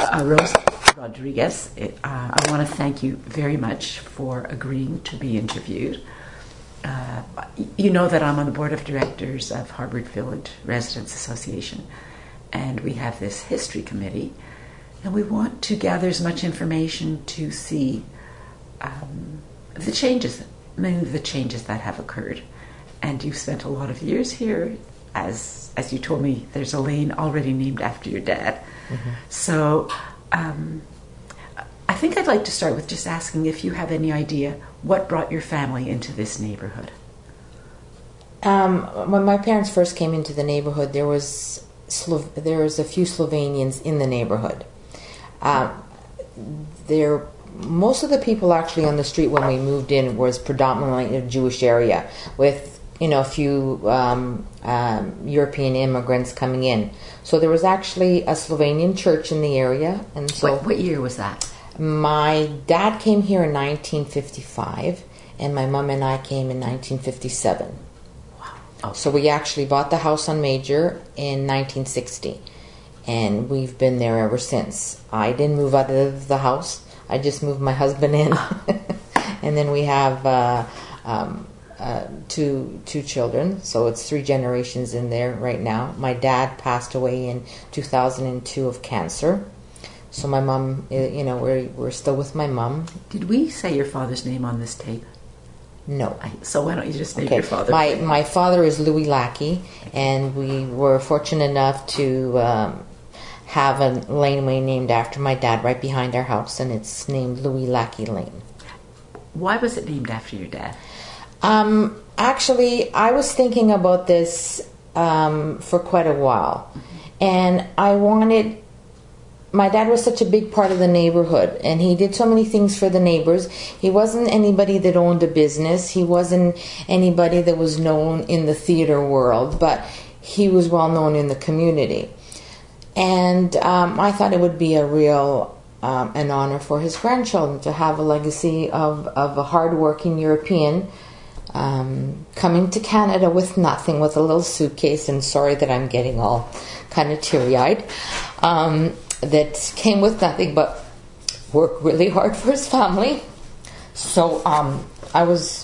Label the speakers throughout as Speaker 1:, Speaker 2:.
Speaker 1: Rose Rodriguez, I want to thank you very much for agreeing to be interviewed. You know that I'm on the board of directors of Harbour Village Residents Association, and we have this history committee, and we want to gather as much information to see the changes that have occurred. And you've spent a lot of years here. As you told me, there's a lane already named after your dad. Mm-hmm. So I think I'd like to start with just asking if you have any idea what brought your family into this neighborhood.
Speaker 2: When my parents first came into the neighborhood, there was a few Slovenians in the neighborhood. Most of the people actually on the street when we moved in was predominantly a Jewish area, with a few European immigrants coming in. So there was actually a Slovenian church in the area. And so,
Speaker 1: what year was that?
Speaker 2: My dad came here in 1955, and my mom and I came in 1957.
Speaker 1: Wow! Oh.
Speaker 2: So we actually bought the house on Major in 1960, and we've been there ever since. I didn't move out of the house. I just moved my husband in. And then we have two children, so it's 3 generations in there right now. My dad passed away in 2002 of cancer. So my mom, we're still with my mom.
Speaker 1: Did we say your father's name on this tape?
Speaker 2: No.
Speaker 1: So why don't you just name your father?
Speaker 2: My father is Louis Lackey, and we were fortunate enough to have a laneway named after my dad right behind our house, and it's named Louis Lackey Lane.
Speaker 1: Why was it named after your dad?
Speaker 2: Actually, I was thinking about this for quite a while, and my dad was such a big part of the neighborhood, and he did so many things for the neighbors. He wasn't anybody that owned a business. He wasn't anybody that was known in the theater world, but he was well known in the community. And I thought it would be a real an honor for his grandchildren to have a legacy of a hardworking European coming to Canada with nothing, with a little suitcase, and sorry that I'm getting all kind of teary-eyed, that came with nothing but worked really hard for his family. So I was,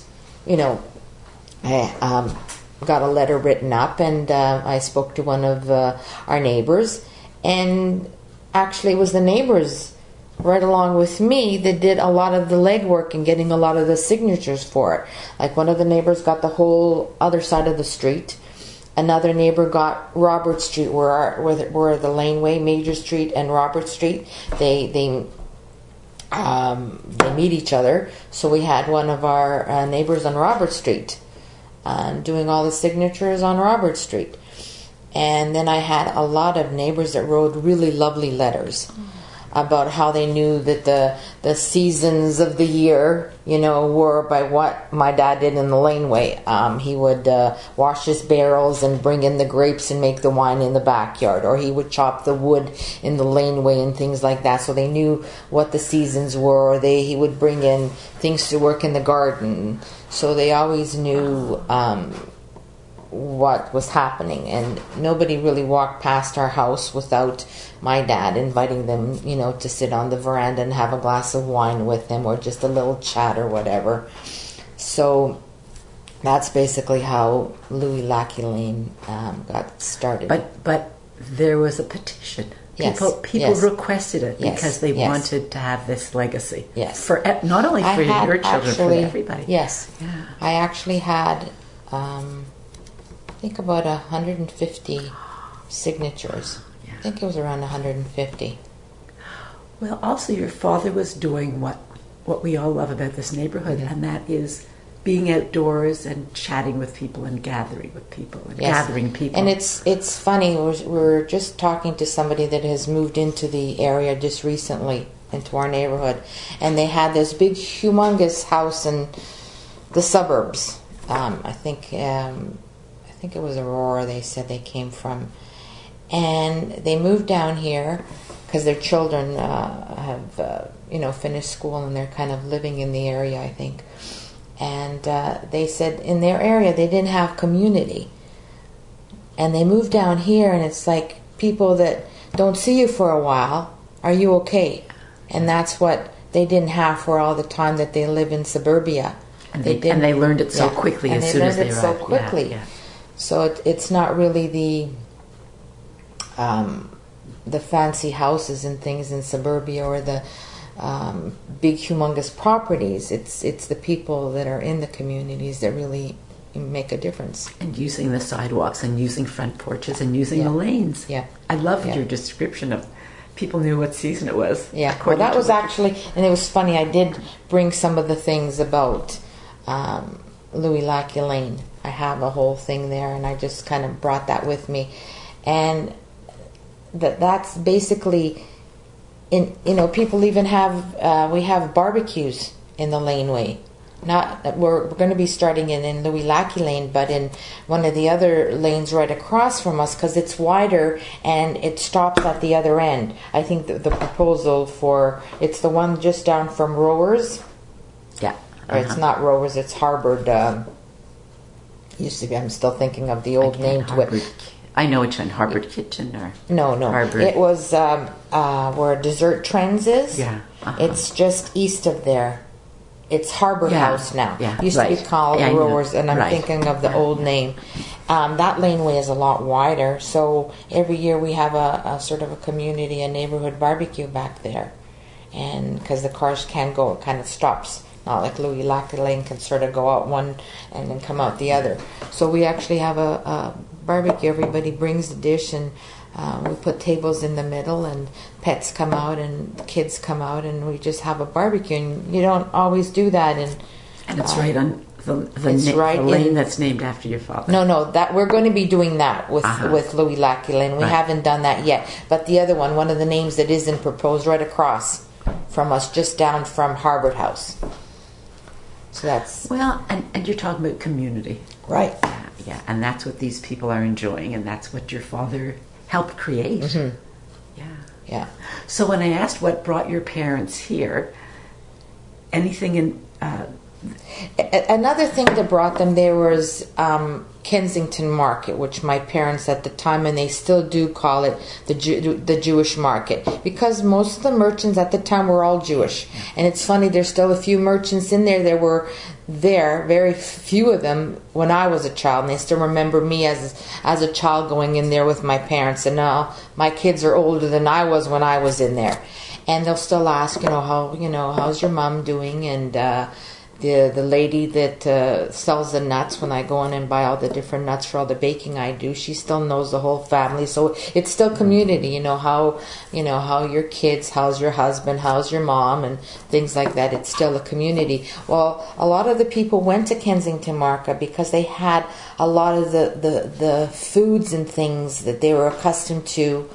Speaker 2: I got a letter written up, and I spoke to one of our neighbors, and actually it was the neighbors right along with me that did a lot of the legwork and getting a lot of the signatures for it. Like one of the neighbors got the whole other side of the street. Another neighbor got Robert Street, where the laneway, Major Street and Robert Street, they meet each other. So we had one of our neighbors on Robert Street doing all the signatures on Robert Street. And then I had a lot of neighbors that wrote really lovely letters about how they knew that the seasons of the year, were by what my dad did in the laneway. He would wash his barrels and bring in the grapes and make the wine in the backyard, or he would chop the wood in the laneway and things like that. So they knew what the seasons were, or he would bring in things to work in the garden. So they always knew what was happening, and nobody really walked past our house without my dad inviting them, to sit on the veranda and have a glass of wine with him, or just a little chat or whatever. So that's basically how Louis Lackey Lane got started.
Speaker 1: But there was a petition.
Speaker 2: Yes.
Speaker 1: People requested it because they wanted to have this legacy.
Speaker 2: Yes.
Speaker 1: For not only for your children, for everybody.
Speaker 2: Yes.
Speaker 1: Yeah.
Speaker 2: I actually had I think about 150 signatures.
Speaker 1: Yeah.
Speaker 2: I think it was around 150.
Speaker 1: Well, also your father was doing what we all love about this neighborhood, and that is being outdoors and chatting with people and gathering with people and gathering people.
Speaker 2: And it's funny, we're just talking to somebody that has moved into the area just recently, into our neighborhood, and they had this big humongous house in the suburbs. I think it was Aurora, they said they came from, and they moved down here because their children have finished school, and they're kind of living in the area, I think. And they said in their area they didn't have community, and they moved down here, and it's like people that don't see you for a while Are you okay? And that's what they didn't have for all the time that they live in suburbia.
Speaker 1: And they learned it so quickly as soon as they arrived.
Speaker 2: So quickly.
Speaker 1: Yeah.
Speaker 2: So it's not really the fancy houses and things in suburbia or the big humongous properties. It's the people that are in the communities that really make a difference.
Speaker 1: And using the sidewalks and using front porches and using the lanes.
Speaker 2: Yeah.
Speaker 1: I love your description of people knew what season it was.
Speaker 2: Yeah. Well, that was actually, and it was funny, I did bring some of the things about Louis Lac Lane. I have a whole thing there, and I just kind of brought that with me. And that's basically, people even have, we have barbecues in the laneway. We're going to be starting in Louis Lac Lane, but in one of the other lanes right across from us, because it's wider and it stops at the other end. I think the proposal it's the one just down from Rowers.
Speaker 1: Yeah.
Speaker 2: Or it's not Rowers, it's Harvard. Used to be, I'm still thinking of the old name to it.
Speaker 1: I know which one, Harvard Kitchen or...
Speaker 2: No.
Speaker 1: Harvard.
Speaker 2: It was where Dessert Trends is.
Speaker 1: Yeah.
Speaker 2: It's just east of there. It's Harbor House now.
Speaker 1: Yeah,
Speaker 2: used to be called Rowers, and I'm thinking of the old name. That laneway is a lot wider, so every year we have a sort of a neighborhood barbecue back there. And because the cars can't go, it kind of stops. Not like Louis Lac Lane can sort of go out one and then come out the other. So we actually have a barbecue. Everybody brings the dish, and we put tables in the middle, and pets come out and kids come out, and we just have a barbecue. And you don't always do that.
Speaker 1: And it's right on the lane that's named after your father.
Speaker 2: No, that we're going to be doing that with Louis Lac Lane. We haven't done that yet. But the other one of the names that isn't proposed, right across from us, just down from Harvard House. So that's...
Speaker 1: Well, and you're talking about community.
Speaker 2: Right.
Speaker 1: Yeah, and that's what these people are enjoying, and that's what your father helped create.
Speaker 2: Mm-hmm.
Speaker 1: Yeah. So when I asked what brought your parents here, anything in...
Speaker 2: Another thing that brought them there was Kensington Market, which my parents at the time, and they still do call it the Jewish market, because most of the merchants at the time were all Jewish. And it's funny, there's still a few merchants in there that were there, very few of them when I was a child, and they still remember me as a child going in there with my parents. And now my kids are older than I was when I was in there, and they'll still ask, how's your mom doing? And the lady that sells the nuts, when I go in and buy all the different nuts for all the baking I do, she still knows the whole family. So it's still community. How your kids, how's your husband, how's your mom, and things like that. It's still a community. Well, a lot of the people went to Kensington Market because they had a lot of the foods and things that they were accustomed to.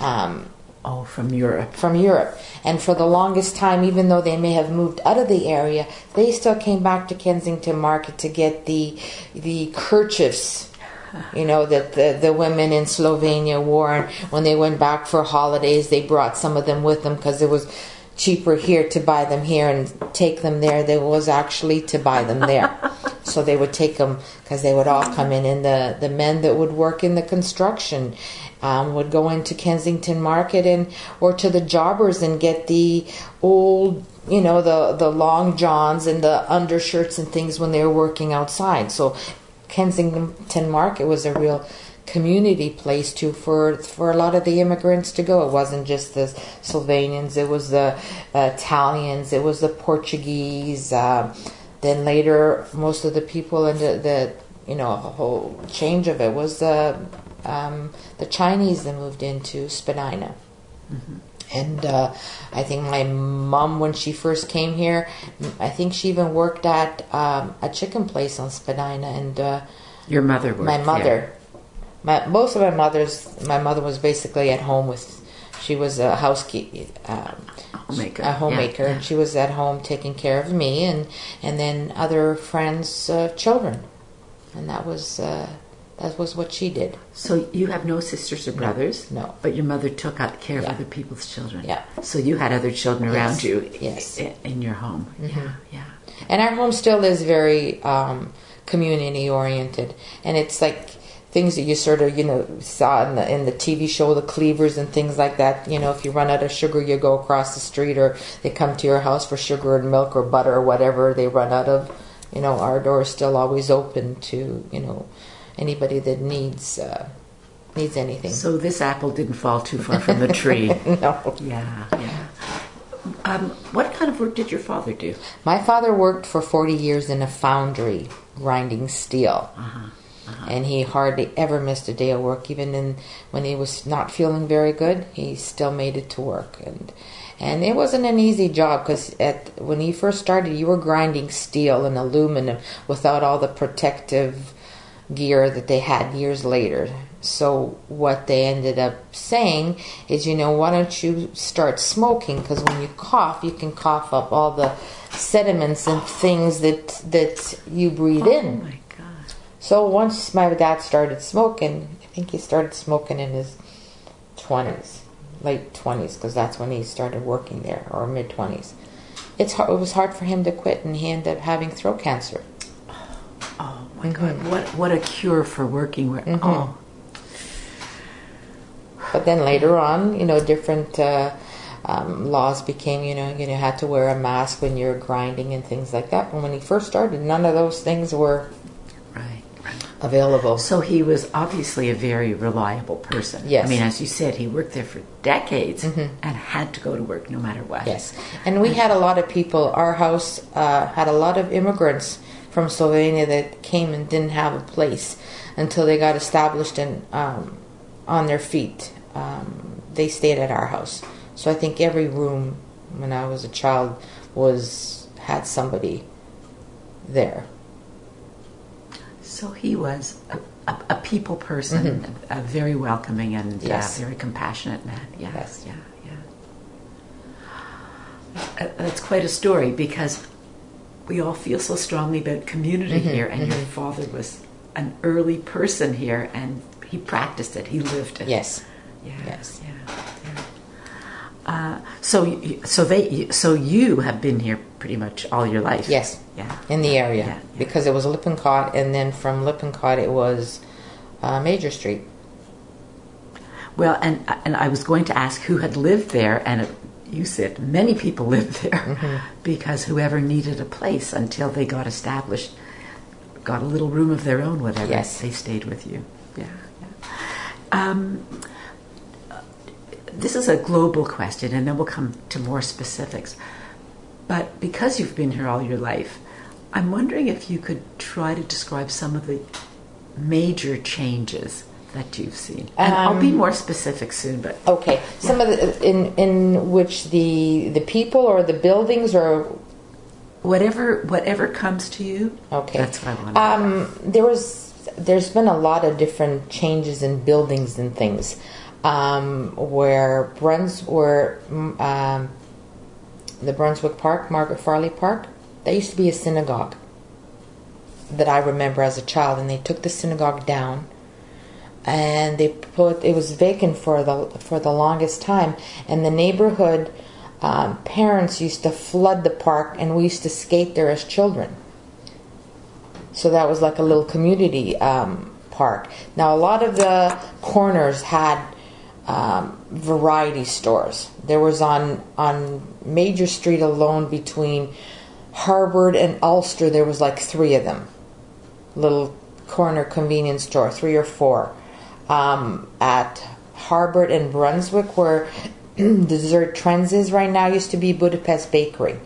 Speaker 1: From Europe.
Speaker 2: From Europe. And for the longest time, even though they may have moved out of the area, they still came back to Kensington Market to get the kerchiefs, that the women in Slovenia wore. And when they went back for holidays, they brought some of them with them because it was cheaper here to buy them here and take them there. There was actually to buy them there. So they would take them because they would all come in. And the men that would work in the construction would go into Kensington Market or to the jobbers and get the old, the long johns and the undershirts and things when they were working outside. So Kensington Market was a real community place too for a lot of the immigrants to go. It wasn't just the Slovenians, it was the Italians, it was the Portuguese. Then later, most of the people in the a whole change of it was the Chinese that moved into Spadina. Mm-hmm. And I think my mom, when she first came here, I think she even worked at a chicken place on Spadina. And
Speaker 1: your mother worked
Speaker 2: my mother.
Speaker 1: There.
Speaker 2: Both of my mother was basically at home she was a housekeeper, homemaker, and she was at home taking care of me and then other friends' children, and that was what she did.
Speaker 1: So you have no sisters or brothers?
Speaker 2: No.
Speaker 1: But your mother took care of other people's children?
Speaker 2: Yeah.
Speaker 1: So you had other children around you in your home?
Speaker 2: Mm-hmm.
Speaker 1: Yeah.
Speaker 2: And our home still is very community oriented, and it's like things that you sort of, saw in the TV show, the cleavers and things like that. If you run out of sugar, you go across the street, or they come to your house for sugar and milk or butter or whatever they run out of. Our door is still always open to, anybody that needs anything.
Speaker 1: So this apple didn't fall too far from the tree.
Speaker 2: No.
Speaker 1: Yeah. What kind of work did your father do?
Speaker 2: My father worked for 40 years in a foundry grinding steel. And he hardly ever missed a day of work. Even when he was not feeling very good, he still made it to work. And it wasn't an easy job, because when he first started, you were grinding steel and aluminum without all the protective gear that they had years later. So what they ended up saying is, why don't you start smoking? Because when you cough, you can cough up all the sediments and things that you breathe in.
Speaker 1: Oh my God.
Speaker 2: So once my dad started smoking, I think he started smoking in his 20s, late 20s, because that's when he started working there, or mid-20s. It was hard for him to quit, and he ended up having throat cancer.
Speaker 1: Oh my God. What a cure for working with. Oh.
Speaker 2: But then later on, different laws became, you had to wear a mask when you're grinding and things like that. And when he first started, none of those things were available.
Speaker 1: So he was obviously a very reliable person.
Speaker 2: Yes.
Speaker 1: I mean, as you said, he worked there for decades and had to go to work no matter what.
Speaker 2: Yes. And we had a lot of people. Our house had a lot of immigrants from Slovenia that came and didn't have a place until they got established and on their feet. They stayed at our house. So I think every room when I was a child had somebody there.
Speaker 1: So he was a people person, a very welcoming and very compassionate man. Yeah,
Speaker 2: yes.
Speaker 1: That's quite a story, because we all feel so strongly about community here, and your father was an early person here, and he practiced it, he lived it.
Speaker 2: Yes.
Speaker 1: Yes. So you have been here pretty much all your life.
Speaker 2: Yes.
Speaker 1: Yeah.
Speaker 2: In the area, because it was Lippincott, and then from Lippincott it was Major Street.
Speaker 1: Well, and I was going to ask who had lived there, and you said many people lived there, because whoever needed a place until they got established, got a little room of their own, whatever.
Speaker 2: Yes.
Speaker 1: They stayed with you. Yeah. This is a global question, and then we'll come to more specifics. But because you've been here all your life, I'm wondering if you could try to describe some of the major changes that you've seen. And I'll be more specific soon, but
Speaker 2: okay. Some of the in which the people or the buildings or
Speaker 1: whatever comes to you.
Speaker 2: Okay,
Speaker 1: that's what I want.
Speaker 2: There's been a lot of different changes in buildings and things. Where the Brunswick Park, Margaret Farley Park, that used to be a synagogue that I remember as a child, and they took the synagogue down, and it was vacant for the longest time, and the neighborhood parents used to flood the park, and we used to skate there as children. So that was like a little community park. Now a lot of the corners had variety stores. There was on Major Street alone, between Harvard and Ulster, there was like 3 of them. Little corner convenience store, 3 or 4. At Harvard and Brunswick, where Dessert Trends is right now, used to be Budapest Bakery.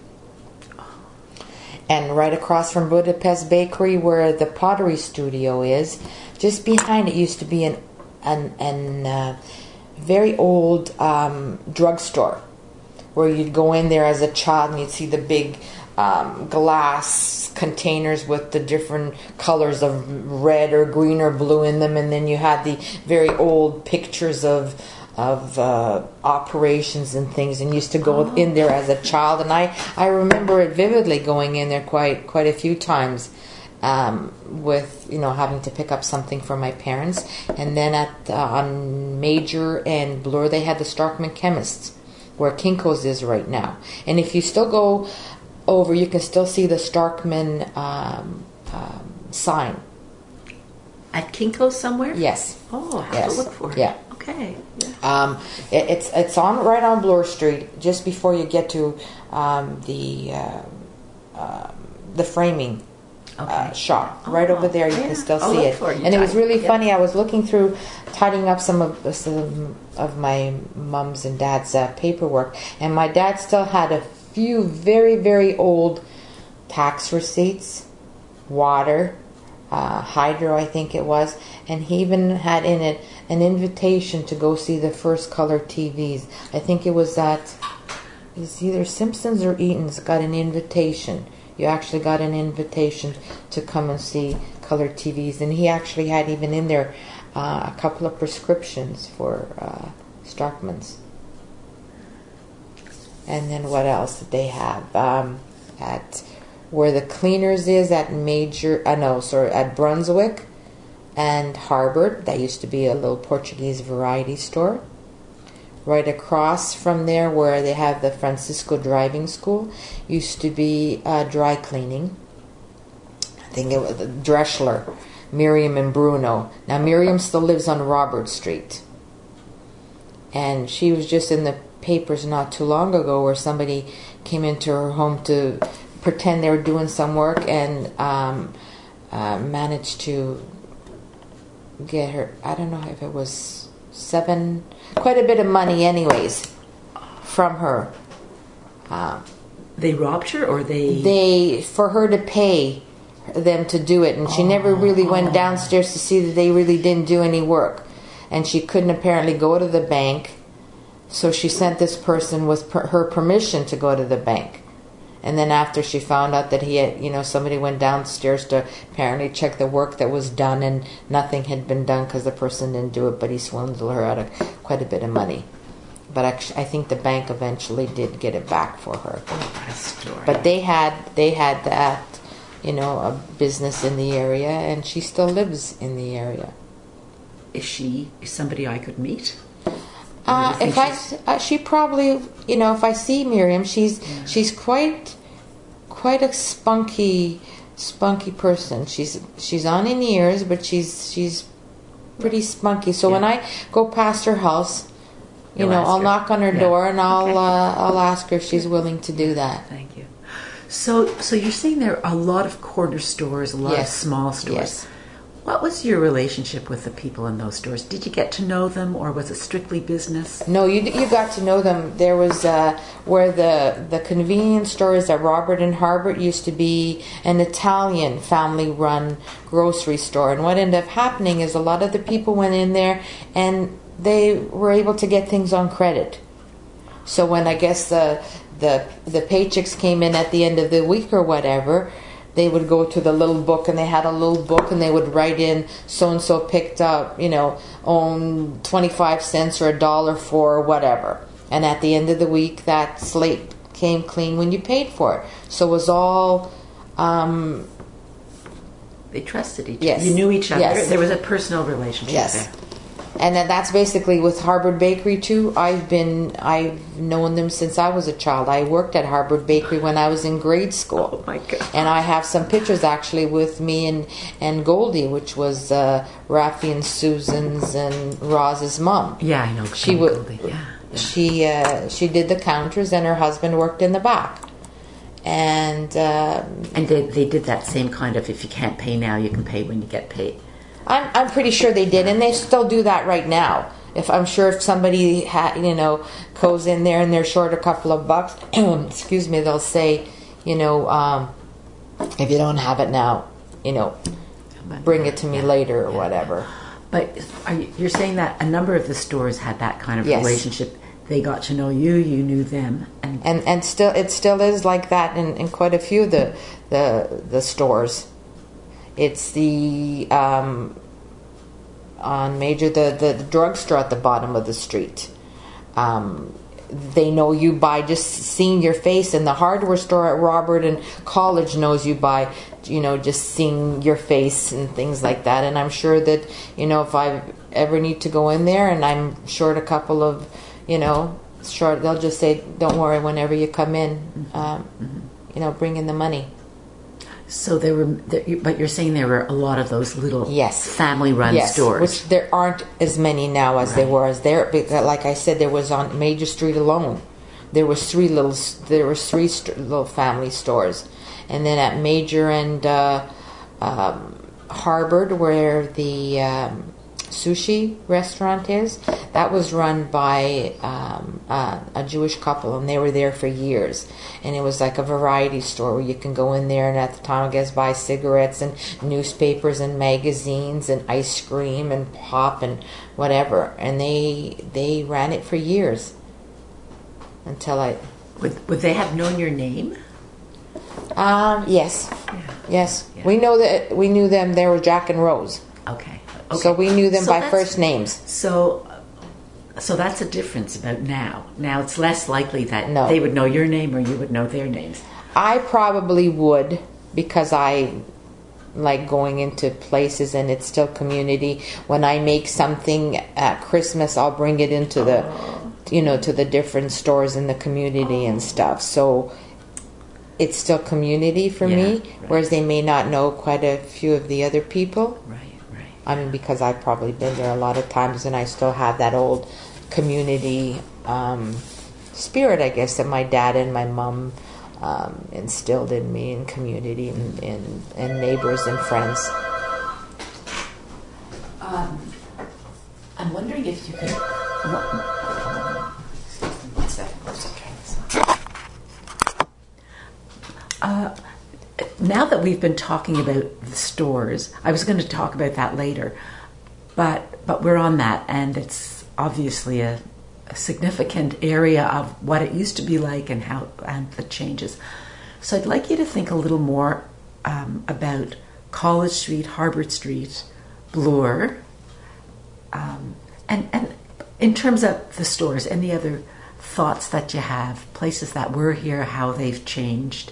Speaker 2: And right across from Budapest Bakery, where the pottery studio is, just behind it used to be an very old drugstore, where you'd go in there as a child and you'd see the big glass containers with the different colors of red or green or blue in them, and then you had the very old pictures of operations and things, and used to go in there as a child. And I remember it vividly, going in there quite a few times, with having to pick up something for my parents. And then on Major and Bloor, they had the Starkman Chemists, where Kinko's is right now. And if you still go over, you can still see the Starkman sign.
Speaker 1: At Kinko's somewhere?
Speaker 2: Yes.
Speaker 1: Oh, I have
Speaker 2: Yes.
Speaker 1: to look for it.
Speaker 2: Yeah.
Speaker 1: Okay. Yeah.
Speaker 2: It's on right on Bloor Street, just before you get to the framing shop. Right over there, you can still
Speaker 1: I'll
Speaker 2: see
Speaker 1: look
Speaker 2: it.
Speaker 1: for it.
Speaker 2: And it was really
Speaker 1: Yeah.
Speaker 2: funny. I was looking through, tidying up some of my mom's and dad's paperwork, and my dad still had a few very, very old tax receipts, water, hydro, I think it was, and he even had in it an invitation to go see the first color TVs. I think it was it's either Simpsons or Eaton's got an invitation. You actually got an invitation to come and see color TVs, and he actually had even in there a couple of prescriptions for Starkman's. And then what else did they have? At where the cleaners is at at Brunswick and Harbord. That used to be a little Portuguese variety store. Right across from there, where they have the Francisco Driving School, used to be dry cleaning. I think it was Dreschler, Miriam and Bruno. Now Miriam still lives on Robert Street, and she was just in the papers not too long ago where somebody came into her home to pretend they were doing some work and managed to get her, I don't know if it was quite a bit of money anyways from her.
Speaker 1: They robbed her, or they
Speaker 2: for her to pay them to do it, and she never really went downstairs to see that they really didn't do any work, and she couldn't apparently go to the bank, so she sent this person with her permission to go to the bank. And then after she found out that he had, somebody went downstairs to apparently check the work that was done, and nothing had been done because the person didn't do it, but he swindled her out of quite a bit of money. But actually, I think the bank eventually did get it back for her.
Speaker 1: Oh, what a story.
Speaker 2: But they had that, a business in the area, and she still lives in the area.
Speaker 1: Is she somebody I could meet?
Speaker 2: She probably, if I see Miriam, she's quite a spunky person. She's on in years, but she's pretty spunky. So when I go past her house, I'll knock on her door and I'll ask her if she's willing to do that.
Speaker 1: Thank you. So you're saying there are a lot of corner stores, a lot of small stores.
Speaker 2: Yes.
Speaker 1: What was your relationship with the people in those stores? Did you get to know them, or was it strictly business?
Speaker 2: No, you got to know them. There was where the convenience stores at Robert and Harbord used to be an Italian family-run grocery store. And what ended up happening is a lot of the people went in there and they were able to get things on credit. So when I guess the paychecks came in at the end of the week or whatever, they would go to the little book, and they had a little book, and they would write in so-and-so picked up, own 25 cents or $1 for whatever. And at the end of the week, that slate came clean when you paid for it. So it was all...
Speaker 1: they trusted each other.
Speaker 2: Yes.
Speaker 1: You knew each other.
Speaker 2: Yes.
Speaker 1: There was a personal relationship there.
Speaker 2: And then that's basically with Harbord Bakery too. I've known them since I was a child. I worked at Harbord Bakery when I was in grade school.
Speaker 1: Oh my God!
Speaker 2: And I have some pictures actually with me and Goldie, which was Rafi and Susan's and Roz's mom.
Speaker 1: Yeah, I know.
Speaker 2: Goldie. Yeah. She did the counters, and her husband worked in the back. And
Speaker 1: they did that same kind of, if you can't pay now, you can pay when you get paid.
Speaker 2: I'm pretty sure they did, and they still do that right now. If somebody goes in there and they're short a couple of bucks, excuse me, they'll say, if you don't have it now, bring it to me later or whatever.
Speaker 1: But you're saying that a number of the stores had that kind of relationship. They got to know you, you knew them,
Speaker 2: and still it still is like that in quite a few of the stores. It's the on Major, the drugstore at the bottom of the street. They know you by just seeing your face, and the hardware store at Robert and College knows you by, just seeing your face and things like that. And I'm sure that, if I ever need to go in there and I'm short a couple of, they'll just say, don't worry, whenever you come in, bring in the money.
Speaker 1: So but you're saying there were a lot of those little
Speaker 2: Yes.
Speaker 1: family-run stores.
Speaker 2: Which there aren't as many now as there
Speaker 1: Right.
Speaker 2: was there. Because, like I said, there was on Major Street alone. There was three little family stores, and then at Major and Harvard, where the sushi restaurant is, that was run by a Jewish couple, and they were there for years. And it was like a variety store where you can go in there and at the time I guess buy cigarettes and newspapers and magazines and ice cream and pop and whatever. And they ran it for years until I.
Speaker 1: Would they have known your name?
Speaker 2: Yes.
Speaker 1: Yeah.
Speaker 2: Yes.
Speaker 1: Yeah.
Speaker 2: We knew them. They were Jack and Rose.
Speaker 1: Okay.
Speaker 2: So we knew them
Speaker 1: So
Speaker 2: by
Speaker 1: that's-
Speaker 2: first names.
Speaker 1: So that's a difference about now. Now it's less likely that
Speaker 2: No.
Speaker 1: they would know your name or you would know their names.
Speaker 2: I probably would, because I like going into places and it's still community. When I make something at Christmas, I'll bring it into the, to the different stores in the community and stuff. So it's still community for
Speaker 1: Yeah,
Speaker 2: me,
Speaker 1: right.
Speaker 2: whereas they may not know quite a few of the other people.
Speaker 1: Right.
Speaker 2: I mean, because I've probably been there a lot of times and I still have that old community spirit, I guess, that my dad and my mom instilled in me, in community and neighbors and friends.
Speaker 1: I'm wondering if you could. One second. Now that we've been talking about the stores, I was going to talk about that later, but we're on that, and it's obviously a significant area of what it used to be like and the changes. So I'd like you to think a little more about College Street, Harvard Street, Bloor, and in terms of the stores, any other thoughts that you have, places that were here, how they've changed.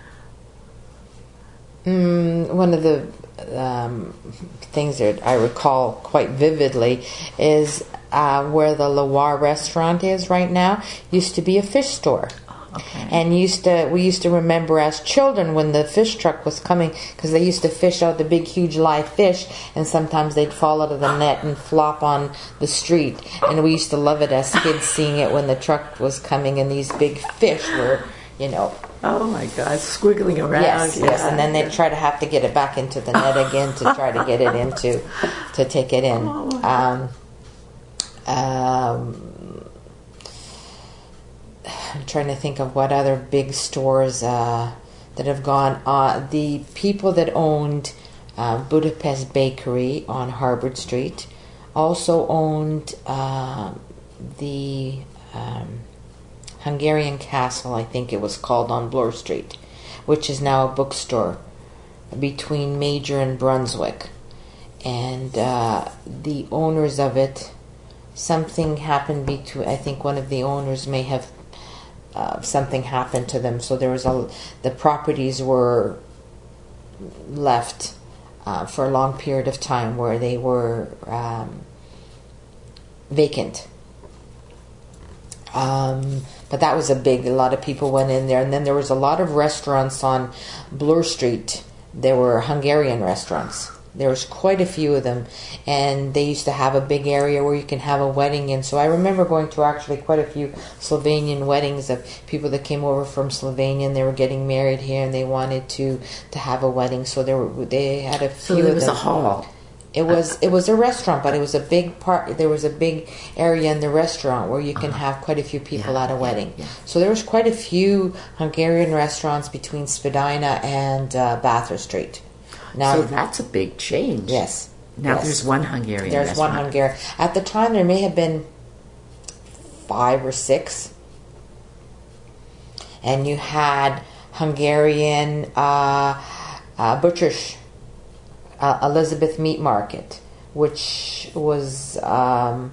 Speaker 2: One of the things that I recall quite vividly is where the Loire restaurant is right now. Used to be a fish store.
Speaker 1: Okay.
Speaker 2: And we used to remember as children when the fish truck was coming, because they used to fish out the big huge live fish, and sometimes they'd fall out of the net and flop on the street, and we used to love it as kids, seeing it when the truck was coming and these big fish were
Speaker 1: Oh my God, squiggling around.
Speaker 2: yes, and then they'd try to have to get it back into the net again to try to get it into, to take it in. I'm trying to think of what other big stores that have gone. The people that owned Budapest Bakery on Harvard Street also owned the Hungarian Castle, I think it was called, on Bloor Street, which is now a bookstore between Major and Brunswick. And the owners of it, something happened between, I think one of the owners may have, something happened to them. So there was the properties were left for a long period of time where they were vacant. But that was a lot of people went in there. And then there was a lot of restaurants on Bloor Street. There were Hungarian restaurants. There was quite a few of them. And they used to have a big area where you can have a wedding in. So I remember going to actually quite a few Slovenian weddings of people that came over from Slovenia and they were getting married here and they wanted to have a wedding. So they had a few
Speaker 1: So there
Speaker 2: of
Speaker 1: was
Speaker 2: them.
Speaker 1: a hall.
Speaker 2: It was a restaurant, but it was a big part. There was a big area in the restaurant where you can have quite a few people at a wedding.
Speaker 1: Yeah.
Speaker 2: So there was quite a few Hungarian restaurants between Spadina and Bathurst Street. Now,
Speaker 1: So that's a big change.
Speaker 2: yes.
Speaker 1: Now
Speaker 2: yes.
Speaker 1: there's one Hungarian
Speaker 2: There's
Speaker 1: restaurant.
Speaker 2: one Hungarian. At the time, there may have been 5 or 6, and you had Hungarian butchers. Elizabeth Meat Market, which was on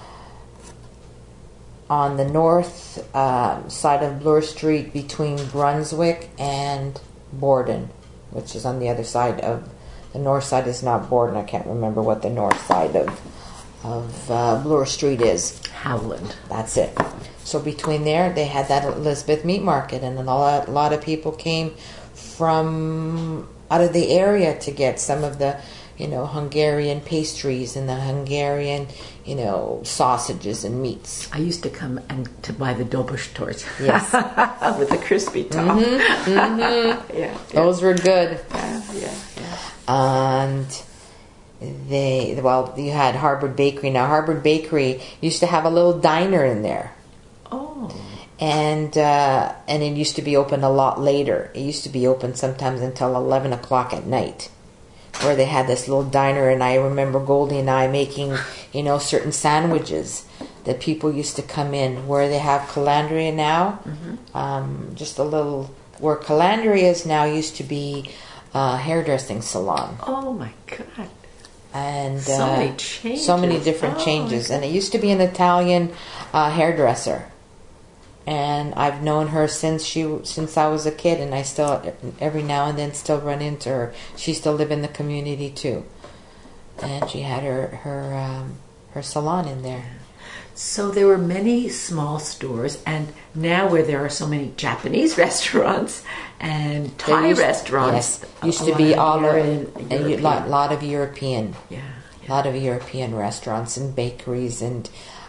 Speaker 2: the north side of Bloor Street between Brunswick and Borden, which is on the other side of the north side is not Borden. I can't remember what the north side of Bloor Street is.
Speaker 1: Howland.
Speaker 2: That's it. So between there, they had that Elizabeth Meat Market, and a lot of people came from out of the area to get some of the, Hungarian pastries and the Hungarian, sausages and meats.
Speaker 1: I used to come and to buy the Dobush torts.
Speaker 2: Yes.
Speaker 1: With the crispy top. Yeah.
Speaker 2: Those were good.
Speaker 1: Yeah.
Speaker 2: And you had Harvard Bakery. Now, Harvard Bakery used to have a little diner in there.
Speaker 1: Oh.
Speaker 2: And it used to be open a lot later. It used to be open sometimes until 11 o'clock at night, where they had this little diner. And I remember Goldie and I making, certain sandwiches that people used to come in, where they have Calandria now. Just a little, where Calandria is now used to be a hairdressing salon.
Speaker 1: Oh my God.
Speaker 2: And
Speaker 1: so many changes.
Speaker 2: So many different changes. And it used to be an Italian hairdresser. And I've known her since I was a kid, and I still every now and then still run into her. She still live in the community too, and she had her salon in there.
Speaker 1: So there were many small stores, and now where there are so many Japanese restaurants and Thai restaurants,
Speaker 2: used to be all
Speaker 1: a
Speaker 2: lot of European,
Speaker 1: a
Speaker 2: lot of European restaurants and bakeries and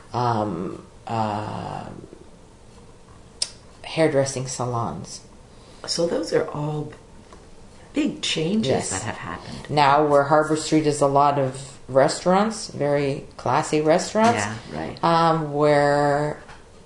Speaker 2: hairdressing salons.
Speaker 1: So those are all big changes that have happened.
Speaker 2: Now where Harbor Street is a lot of restaurants, very classy restaurants.
Speaker 1: Yeah, right.
Speaker 2: Where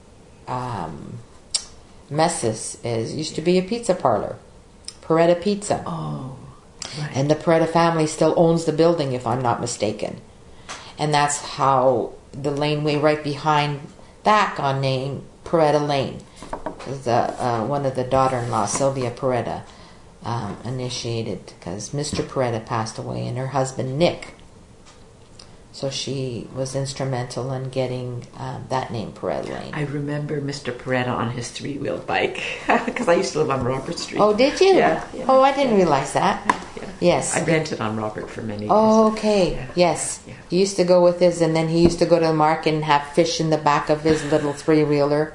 Speaker 2: Messis used to be a pizza parlor. Peretta Pizza.
Speaker 1: Oh, right.
Speaker 2: And the Peretta family still owns the building, if I'm not mistaken. And that's how the laneway right behind that got named Peretta Lane. One of the daughter-in-law, Sylvia Peretta, initiated, because Mr. Peretta passed away, and her husband Nick. So she was instrumental in getting that name, Peretta Lane.
Speaker 1: I remember Mr. Peretta on his three-wheeled bike, because I used to live on Robert Street.
Speaker 2: Oh, did you?
Speaker 1: Yeah.
Speaker 2: Oh, I didn't realize that.
Speaker 1: Yeah.
Speaker 2: Yes.
Speaker 1: I rented on Robert for many years.
Speaker 2: Oh, okay.
Speaker 1: Yeah.
Speaker 2: Yes.
Speaker 1: Yeah.
Speaker 2: He used to go with his, and then he used to go to the market and have fish in the back of his little three-wheeler.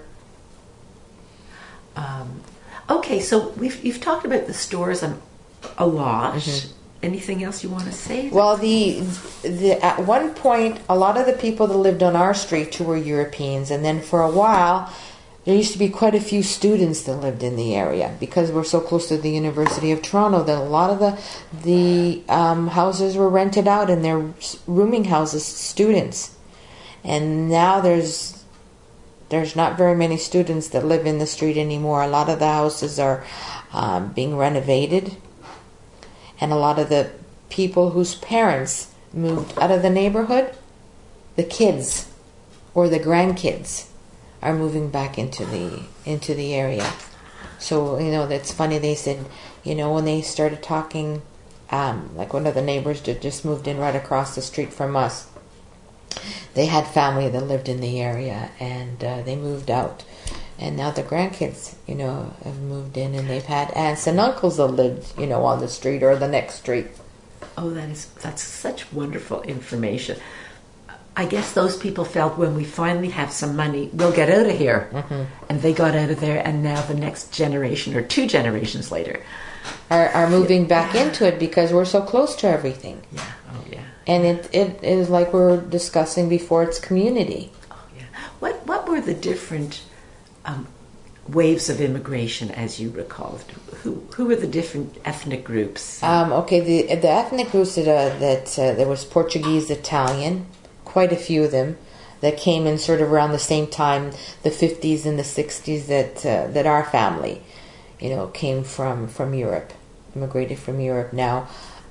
Speaker 1: Okay, so you've talked about the stores a lot. Anything else you want to say?
Speaker 2: Well, at one point, a lot of the people that lived on our street too were Europeans, and then for a while, there used to be quite a few students that lived in the area, because we're so close to the University of Toronto that a lot of the houses were rented out, and they're rooming houses to students. And now there's not very many students that live in the street anymore. A lot of the houses are being renovated, and a lot of the people whose parents moved out of the neighborhood, the kids or the grandkids, are moving back into the area. So that's funny. They said, when they started talking, like one of the neighbors that just moved in right across the street from us. They had family that lived in the area, and they moved out. And now the grandkids, have moved in, and they've had aunts and uncles that lived, on the street or the next street.
Speaker 1: Oh, that's such wonderful information. I guess those people felt when we finally have some money, we'll get out of here. And they got out of there, and now the next generation, or 2 generations later,
Speaker 2: are moving back into it, because we're so close to everything.
Speaker 1: Yeah. Oh, yeah.
Speaker 2: And it is like we were discussing before, it's community.
Speaker 1: Oh, yeah. What were the different waves of immigration, as you recall? Who were the different ethnic groups?
Speaker 2: Okay, the ethnic groups that there was Portuguese, Italian, quite a few of them that came in sort of around the same time, the 50s and the 60s, that our family, came from Europe, immigrated from Europe. Now,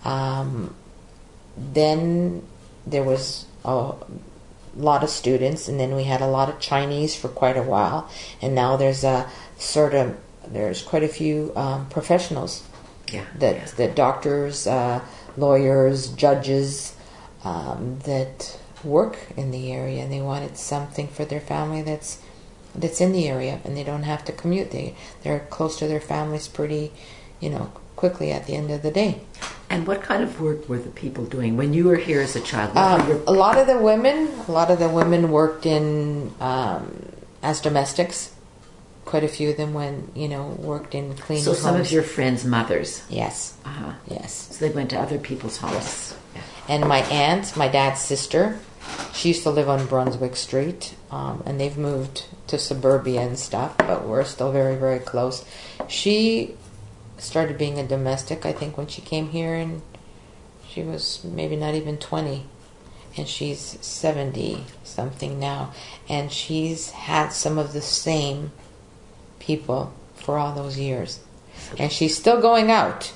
Speaker 2: then there was a lot of students, and then we had a lot of Chinese for quite a while, and now there's quite a few professionals. That doctors, lawyers, judges, that work in the area, and they wanted something for their family that's in the area, and they don't have to commute. They're close to their families pretty, quickly at the end of the day.
Speaker 1: And what kind of work were the people doing when you were here as a child?
Speaker 2: A lot of the women worked in as domestics, quite a few of them worked in cleaning
Speaker 1: So some
Speaker 2: homes.
Speaker 1: of your friends' mothers.
Speaker 2: Yes.
Speaker 1: Uh-huh.
Speaker 2: Yes.
Speaker 1: So they went to other people's homes.
Speaker 2: Yes. And my aunt, my dad's sister, she used to live on Brunswick Street, and they've moved to suburbia and stuff, but we're still very, very close. She started being a domestic, I think, when she came here, and she was maybe not even 20, and she's 70-something now, and she's had some of the same people for all those years. And she's still going out.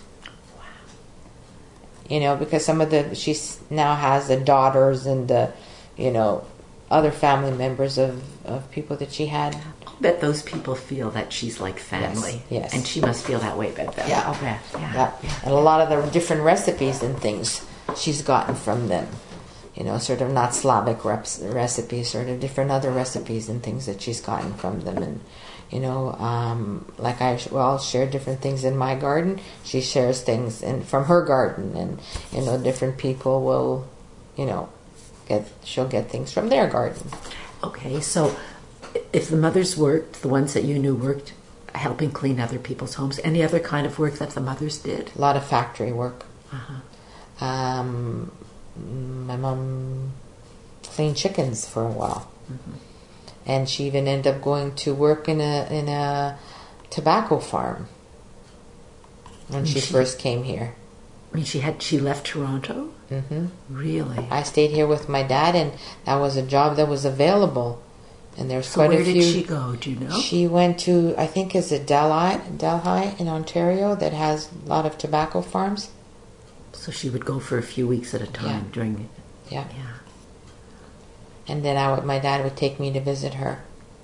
Speaker 2: Because she now has the daughters and the, other family members of people that she had.
Speaker 1: I'll bet those people feel that she's like family.
Speaker 2: Yes.
Speaker 1: And she must feel that way about them.
Speaker 2: Yeah.
Speaker 1: I'll bet.
Speaker 2: Yeah. And a lot of the different recipes and things she's gotten from them. Sort of not Slavic recipes, sort of different other recipes and things that she's gotten from them. And, like I'll share different things in my garden. She shares things from her garden. And, different people will, she'll get things from their garden.
Speaker 1: Okay, so if the mothers worked, the ones that you knew worked helping clean other people's homes, any other kind of work that the mothers did?
Speaker 2: A lot of factory work.
Speaker 1: Uh-huh.
Speaker 2: My mom cleaned chickens for a while. Mm-hmm. And she even ended up going to work in a tobacco farm when she first came here.
Speaker 1: I mean, she left Toronto?
Speaker 2: Mm-hmm.
Speaker 1: Really?
Speaker 2: I stayed here with my dad, and that was a job that was available. And there's
Speaker 1: so
Speaker 2: quite
Speaker 1: where
Speaker 2: a few.
Speaker 1: Did she go? Do you know?
Speaker 2: She went to, I think, is it Delhi in Ontario that has a lot of tobacco farms.
Speaker 1: So she would go for a few weeks at a time during.
Speaker 2: Yeah. And then my dad would take me to visit her.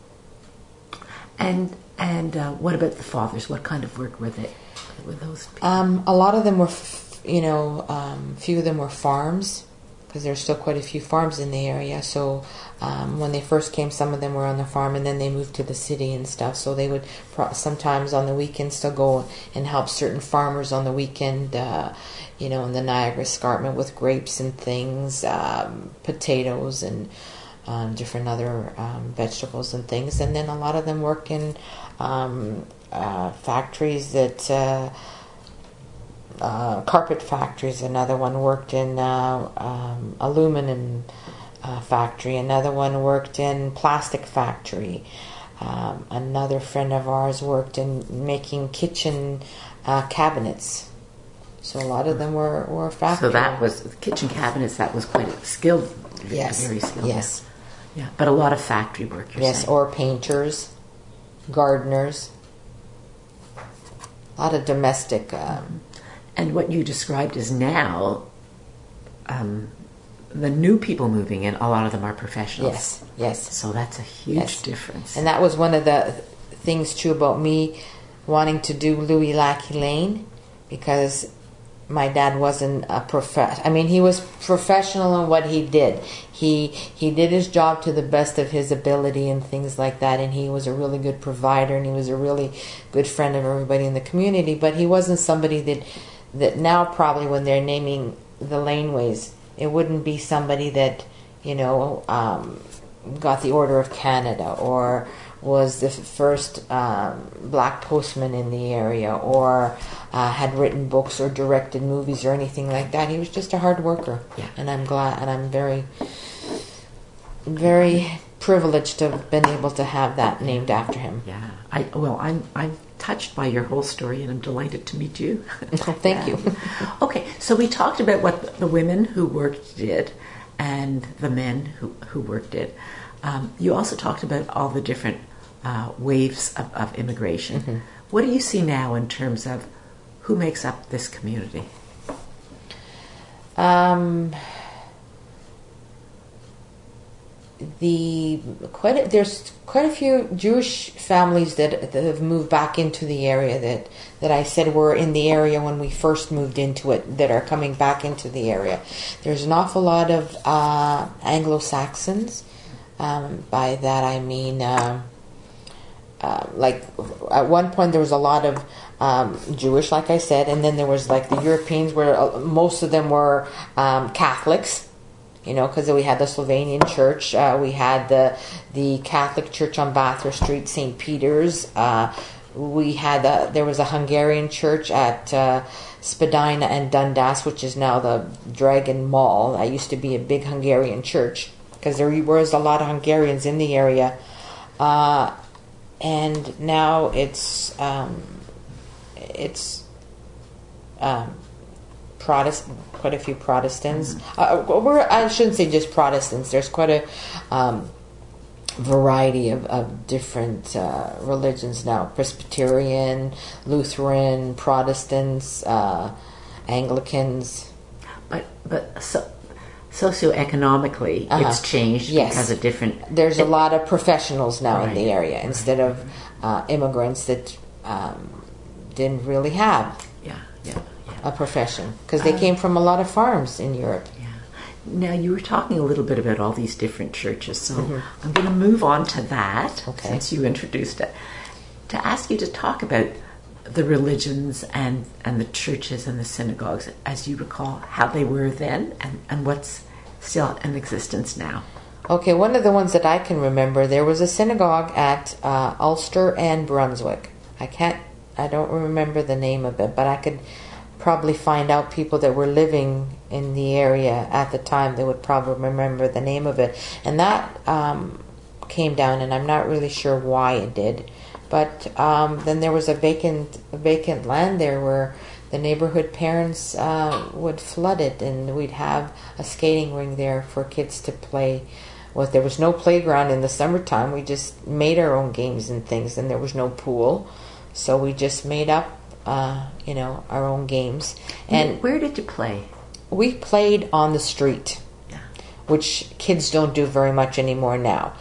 Speaker 1: And what about the fathers? What kind of work were those people?
Speaker 2: A lot of them were, few of them were farms, because there's still quite a few farms in the area. So when they first came, some of them were on the farm, and then they moved to the city and stuff. So they would sometimes on the weekends still go and help certain farmers on the weekend, in the Niagara Escarpment with grapes and things, potatoes and different other vegetables and things. And then a lot of them worked in factories that... carpet factories. Another one worked in aluminum factory. Another one worked in plastic factory. Another friend of ours worked in making kitchen cabinets. So a lot of them were factory.
Speaker 1: So that was kitchen cabinets. That was quite skilled.
Speaker 2: Yes.
Speaker 1: Very skilled.
Speaker 2: Yes.
Speaker 1: Yeah, but a lot of factory work. You're saying.
Speaker 2: Or painters, gardeners. A lot of domestic.
Speaker 1: And what you described is now, the new people moving in, a lot of them are professionals.
Speaker 2: Yes.
Speaker 1: So that's a huge difference.
Speaker 2: And that was one of the things, too, about me wanting to do Louis Lackey Lane, because my dad wasn't he was professional in what he did. He did his job to the best of his ability and things like that, and he was a really good provider, and he was a really good friend of everybody in the community, but he wasn't somebody that now probably when they're naming the laneways, it wouldn't be somebody that, got the Order of Canada or was the first black postman in the area or had written books or directed movies or anything like that. He was just a hard worker.
Speaker 1: Yeah.
Speaker 2: And I'm glad, and I'm very, very privileged to have been able to have that named after him.
Speaker 1: Yeah. I'm touched by your whole story, and I'm delighted to meet you.
Speaker 2: Thank you.
Speaker 1: Okay, so we talked about what the women who worked did and the men who worked did. You also talked about all the different waves of immigration. Mm-hmm. What do you see now in terms of who makes up this community? There's
Speaker 2: quite a few Jewish families that have moved back into the area that I said were in the area when we first moved into it, that are coming back into the area. There's an awful lot of Anglo-Saxons. By that I mean, like at one point there was a lot of Jewish, like I said, and then there was like the Europeans, where most of them were Catholics. because we had the Slovenian church, we had the Catholic church on Bathurst Street, St. Peter's. We had there was a Hungarian church at Spadina and Dundas, which is now the Dragon Mall. That used to be a big Hungarian church because there was a lot of Hungarians in the area, and now it's Protestant, quite a few Protestants. I shouldn't say just Protestants. There's quite a variety of different religions now: Presbyterian, Lutheran, Protestants, Anglicans.
Speaker 1: But socioeconomically, it's changed because of different.
Speaker 2: There's a lot of professionals now in the area instead of immigrants that didn't really have a profession because they came from a lot of farms in Europe.
Speaker 1: Now, you were talking a little bit about all these different churches, so I'm going to move on to that, since you introduced it, to ask you to talk about the religions and the churches and the synagogues, as you recall, how they were then and what's still in existence now.
Speaker 2: Okay, one of the ones that I can remember, there was a synagogue at Ulster and Brunswick. I don't remember the name of it, but I could probably find out people that were living in the area at the time. They would probably remember the name of it, and that came down, and I'm not really sure why it did. But then there was a vacant land there where the neighborhood parents would flood it, and we'd have a skating ring there for kids to play. Well, there was no playground in the summertime. We just made our own games and things, and there was no pool, so we just made up our own games.
Speaker 1: And where did you play?
Speaker 2: We played on the street, which kids don't do very much anymore now.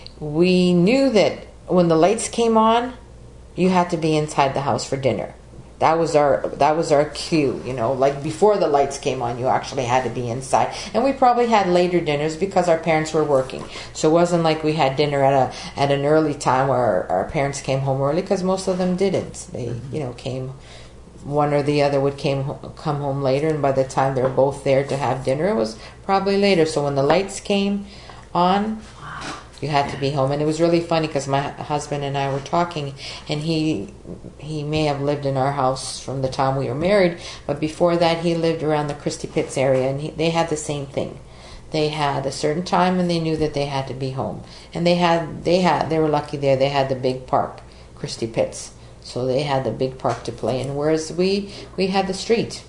Speaker 2: We knew that when the lights came on, you had to be inside the house for dinner. That was our cue, like before the lights came on, you actually had to be inside. And we probably had later dinners because our parents were working. So it wasn't like we had dinner at an early time where our parents came home early, because most of them didn't. They, came, one or the other would come home later, and by the time they were both there to have dinner, it was probably later. So when the lights came on, you had to be home. And it was really funny because my husband and I were talking, and he may have lived in our house from the time we were married, but before that he lived around the Christie Pitts area, and they had the same thing. They had a certain time, and they knew that they had to be home. And they were lucky there. They had the big park, Christie Pitts, so they had the big park to play in. Whereas we had the street.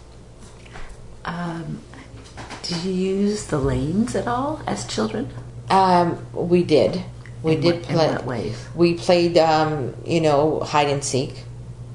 Speaker 1: Did you use the lanes at all as children?
Speaker 2: We did. We did play.
Speaker 1: In what ways?
Speaker 2: We played, hide and seek.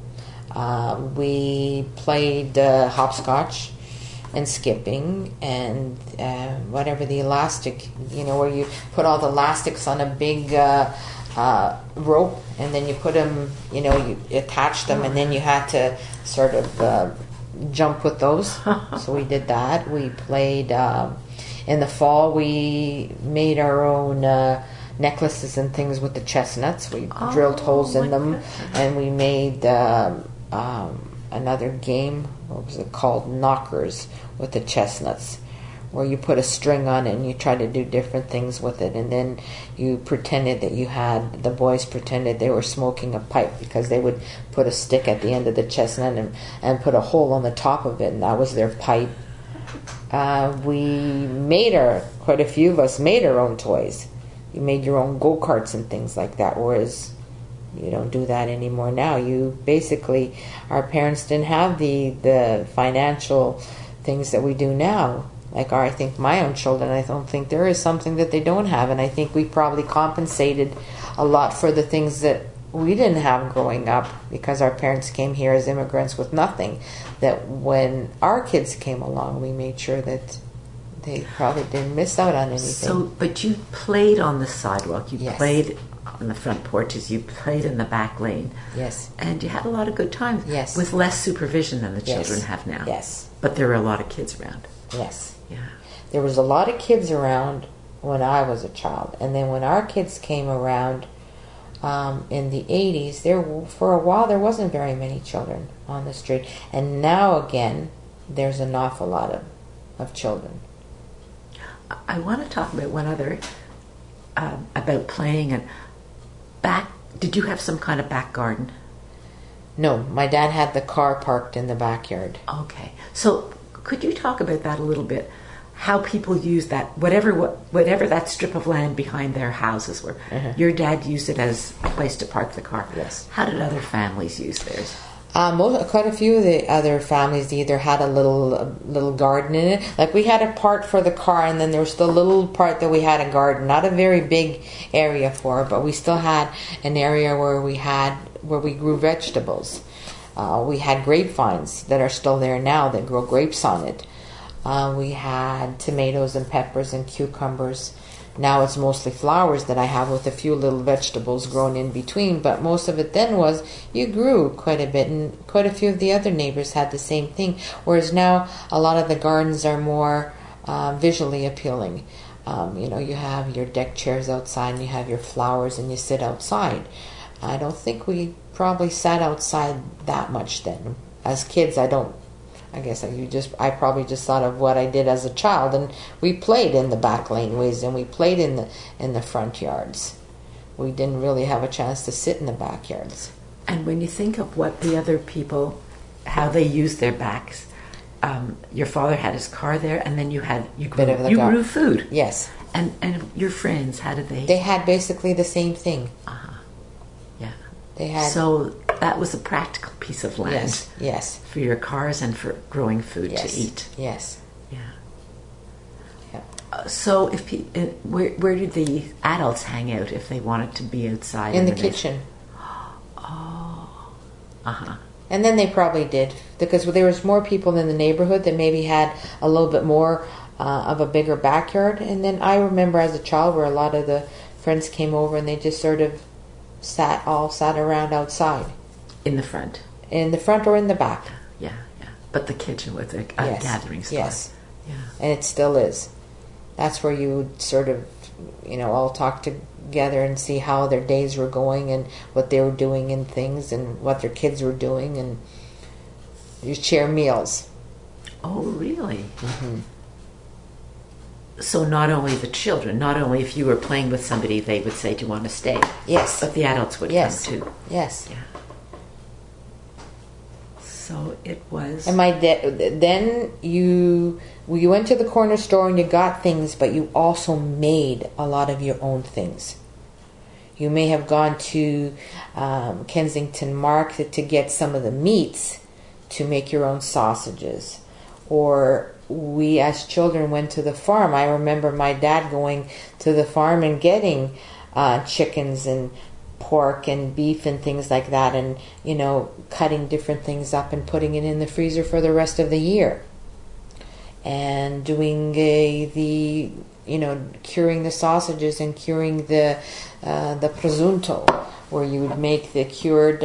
Speaker 2: We played hopscotch and skipping and whatever, the elastic, where you put all the elastics on a big rope, and then you put them, you attach them, and then you had to sort of jump with those. So we did that. We played... in the fall, we made our own necklaces and things with the chestnuts. We drilled holes in them, and we made another game. What was it called? Knockers with the chestnuts, where you put a string on it and you try to do different things with it. And then you pretended that the boys pretended they were smoking a pipe, because they would put a stick at the end of the chestnut and put a hole on the top of it, and that was their pipe. Quite a few of us made our own toys. You made your own go-karts and things like that, whereas you don't do that anymore now. Our parents didn't have the financial things that we do now. Like I think my own children, I don't think there is something that they don't have, and I think we probably compensated a lot for the things that we didn't have growing up, because our parents came here as immigrants with nothing. That when our kids came along, we made sure that they probably didn't miss out on anything.
Speaker 1: But you played on the sidewalk. You played on the front porches. You played in the back lane.
Speaker 2: Yes.
Speaker 1: And you had a lot of good times.
Speaker 2: Yes.
Speaker 1: With less supervision than the children have now.
Speaker 2: Yes.
Speaker 1: But there were a lot of kids around.
Speaker 2: Yes.
Speaker 1: Yeah.
Speaker 2: There was a lot of kids around when I was a child, and then when our kids came around. In the 80s, for a while there wasn't very many children on the street, and now again there's an awful lot of children.
Speaker 1: I want to talk about one other, about playing and back. Did you have some kind of back garden?
Speaker 2: No, my dad had the car parked in the backyard.
Speaker 1: Okay. So could you talk about that a little bit? How people use that, whatever that strip of land behind their houses were. Your dad used it as a place to park the car.
Speaker 2: Yes.
Speaker 1: How did other families use theirs?
Speaker 2: Quite a few of the other families either had a little garden in it. Like we had a part for the car, and then there was the little part that we had a garden. Not a very big area for it, but we still had an area where we grew vegetables. We had grapevines that are still there now that grow grapes on it. We had tomatoes and peppers and cucumbers. Now it's mostly flowers that I have with a few little vegetables grown in between, but most of it then was you grew quite a bit, and quite a few of the other neighbors had the same thing, whereas now a lot of the gardens are more visually appealing. You have your deck chairs outside and you have your flowers and you sit outside. I don't think we probably sat outside that much then. As kids, I probably just thought of what I did as a child, and we played in the back laneways and we played in the front yards. We didn't really have a chance to sit in the backyards.
Speaker 1: And when you think of what the other people, how they used their backs, your father had his car there, and then you grew food.
Speaker 2: Yes.
Speaker 1: And your friends, how did they?
Speaker 2: They had basically the same thing.
Speaker 1: Yeah.
Speaker 2: They had.
Speaker 1: So that was a practical piece of land.
Speaker 2: Yes.
Speaker 1: For your cars and for growing food to eat.
Speaker 2: Yes.
Speaker 1: Yeah. So where did the adults hang out if they wanted to be outside?
Speaker 2: In the kitchen.
Speaker 1: Oh.
Speaker 2: And then they probably did, because there was more people in the neighborhood that maybe had a little bit more of a bigger backyard. And then I remember as a child where a lot of the friends came over and they just sort of sat around outside.
Speaker 1: In the front?
Speaker 2: In the front or in the back.
Speaker 1: Yeah. But the kitchen was a gathering spot.
Speaker 2: Yes.
Speaker 1: Yeah.
Speaker 2: And it still is. That's where you would sort of, all talk together and see how their days were going and what they were doing and things and what their kids were doing, and you share meals.
Speaker 1: Oh, really? Mm-hmm. So not only the children, not only if you were playing with somebody, they would say, do you want to stay?
Speaker 2: Yes.
Speaker 1: But the adults would come too.
Speaker 2: Yes.
Speaker 1: Yeah. So it was...
Speaker 2: And then you went to the corner store and you got things, but you also made a lot of your own things. You may have gone to Kensington Market to get some of the meats to make your own sausages. Or we as children went to the farm. I remember my dad going to the farm and getting chickens and pork and beef and things like that, and cutting different things up and putting it in the freezer for the rest of the year, and doing curing the sausages and curing the presunto, where you would make the cured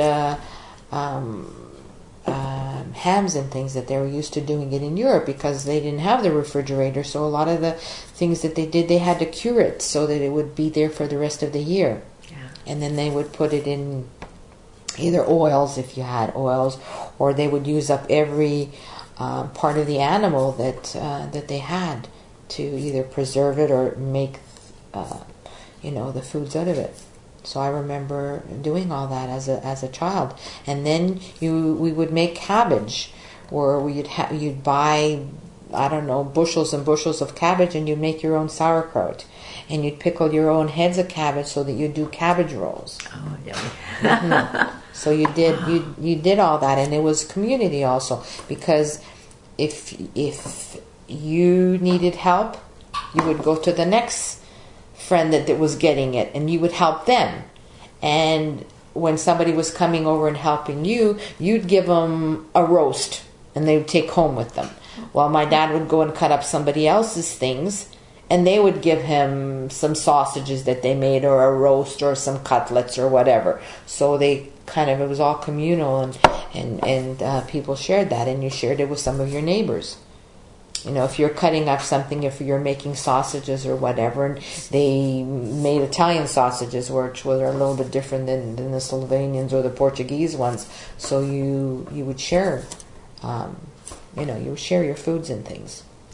Speaker 2: hams and things that they were used to doing it in Europe, because they didn't have the refrigerator. So a lot of the things that they did, they had to cure it so that it would be there for the rest of the year. And then they would put it in either oils, if you had oils, or they would use up every part of the animal that they had to either preserve it or make the foods out of it. So I remember doing all that as a child. And then we would make cabbage, or you'd buy, bushels and bushels of cabbage, and you'd make your own sauerkraut. And you'd pickle your own heads of cabbage so that you'd do cabbage rolls.
Speaker 1: Oh, yummy.
Speaker 2: Mm-hmm. So you did all that, and it was community also, because if you needed help, you would go to the next friend that was getting it, and you would help them. And when somebody was coming over and helping you, you'd give them a roast, and they would take home with them. While my dad would go and cut up somebody else's things, and they would give him some sausages that they made, or a roast, or some cutlets, or whatever. So it was all communal, and people shared that, and you shared it with some of your neighbors. If you're cutting up something, if you're making sausages or whatever, and they made Italian sausages, which were a little bit different than the Slovenians or the Portuguese ones. So you would share, you would share your foods and things.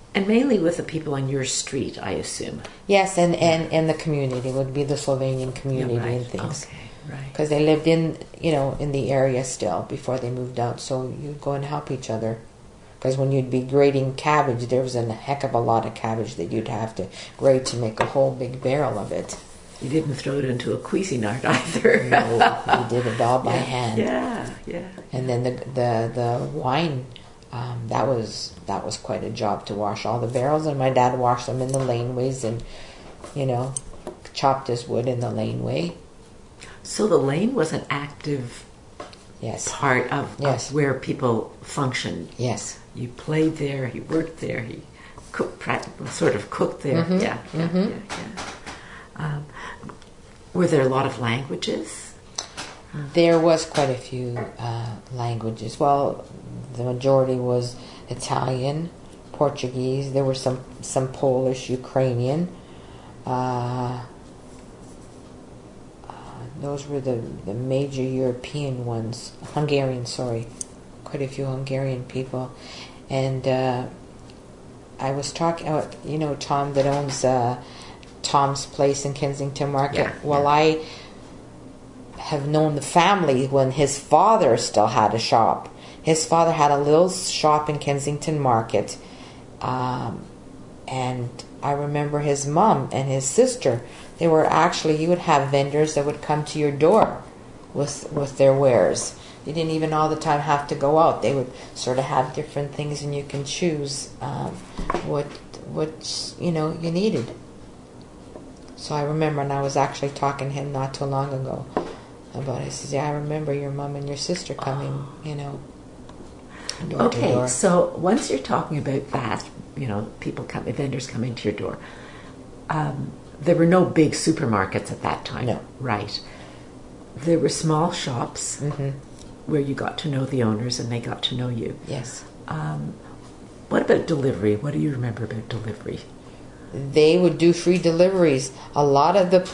Speaker 1: And mainly with the people on your street, I assume.
Speaker 2: Yes, and the community would be the Slovenian community
Speaker 1: Yeah, right.
Speaker 2: and things.
Speaker 1: Okay, right.
Speaker 2: Because they lived in the area still before they moved out, so you'd go and help each other. Because when you'd be grating cabbage, there was a heck of a lot of cabbage that you'd have to grate to make a whole big barrel of it.
Speaker 1: You didn't throw it into a Cuisinart either.
Speaker 2: No, we did it all by hand.
Speaker 1: Yeah.
Speaker 2: And then the wine, that was quite a job to wash all the barrels, and my dad washed them in the laneways and, chopped his wood in the laneway.
Speaker 1: So the lane was an active part of where people functioned.
Speaker 2: Yes.
Speaker 1: You played there, you worked there, you cooked there.
Speaker 2: Mm-hmm.
Speaker 1: Yeah. Were there a lot of languages?
Speaker 2: There was quite a few languages. Well, the majority was Italian, Portuguese. There were some Polish, Ukrainian. Those were the major European ones. Hungarian, sorry. Quite a few Hungarian people. And I was talking about, Tom that owns Tom's Place in Kensington Market. I have known the family when his father still had a shop. His father had a little shop in Kensington Market. And I remember his mom and his sister. They were actually, you would have vendors that would come to your door with their wares. You didn't even all the time have to go out. They would sort of have different things, and you can choose what you needed. So I remember, and I was actually talking to him not too long ago about it. I said, I remember your mom and your sister coming, door to door.
Speaker 1: So once you're talking about that, vendors coming to your door, there were no big supermarkets at that time.
Speaker 2: No.
Speaker 1: Right. There were small shops where you got to know the owners and they got to know you.
Speaker 2: Yes.
Speaker 1: What about delivery? What do you remember about delivery?
Speaker 2: They would do free deliveries. A lot of the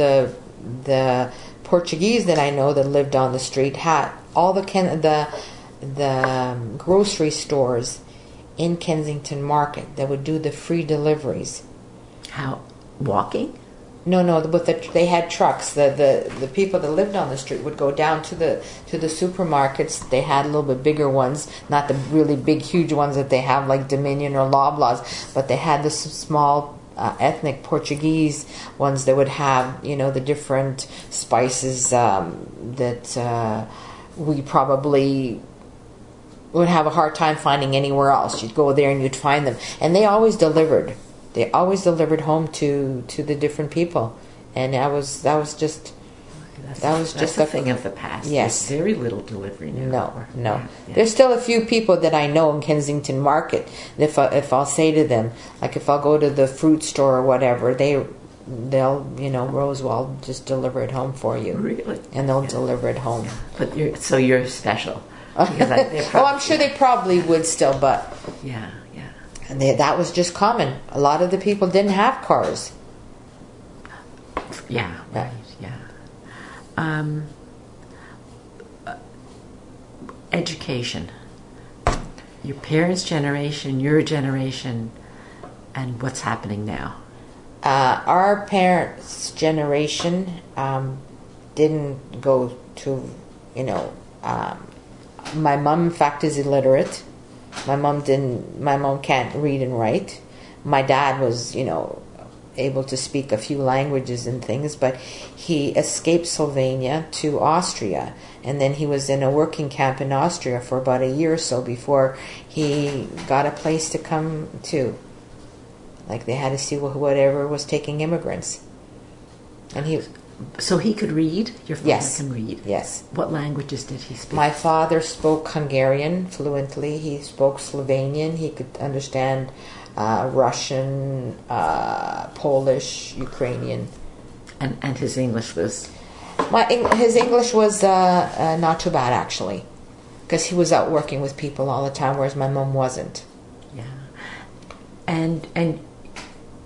Speaker 2: Portuguese that I know that lived on the street had all the grocery stores in Kensington Market that would do the free deliveries.
Speaker 1: How? Walking?
Speaker 2: No. They had trucks. The people that lived on the street would go down to the supermarkets. They had a little bit bigger ones, not the really big, huge ones that they have like Dominion or Loblaws, but they had the small ethnic Portuguese ones that would have the different spices that we probably would have a hard time finding anywhere else. You'd go there and you'd find them, and they always delivered. They always delivered home to the different people, and that was just
Speaker 1: a thing of the past.
Speaker 2: Yes,
Speaker 1: There's very little delivery now.
Speaker 2: No. Yeah. There's still a few people that I know in Kensington Market. If I'll say to them, like if I'll go to the fruit store or whatever, they'll Rosewall just deliver it home for you.
Speaker 1: Really?
Speaker 2: And they'll deliver it home.
Speaker 1: But you're special.
Speaker 2: I'm sure they probably would still, but
Speaker 1: yeah.
Speaker 2: And that was just common. A lot of the people didn't have cars.
Speaker 1: Yeah, right, yeah. Education. Your parents' generation, your generation, and what's happening now.
Speaker 2: Our parents' generation didn't go to, my mom, in fact, is illiterate. My mom can't read and write. My dad was, able to speak a few languages and things, but he escaped Slovenia to Austria, and then he was in a working camp in Austria for about a year or so before he got a place to come to. Like they had to see whatever was taking immigrants. And
Speaker 1: So he could read? Your father can read?
Speaker 2: Yes.
Speaker 1: What languages did he speak?
Speaker 2: My father spoke Hungarian fluently. He spoke Slovenian. He could understand Russian, Polish, Ukrainian.
Speaker 1: And his English was?
Speaker 2: His English was not too bad, actually. Because he was out working with people all the time, whereas my mom wasn't.
Speaker 1: Yeah. And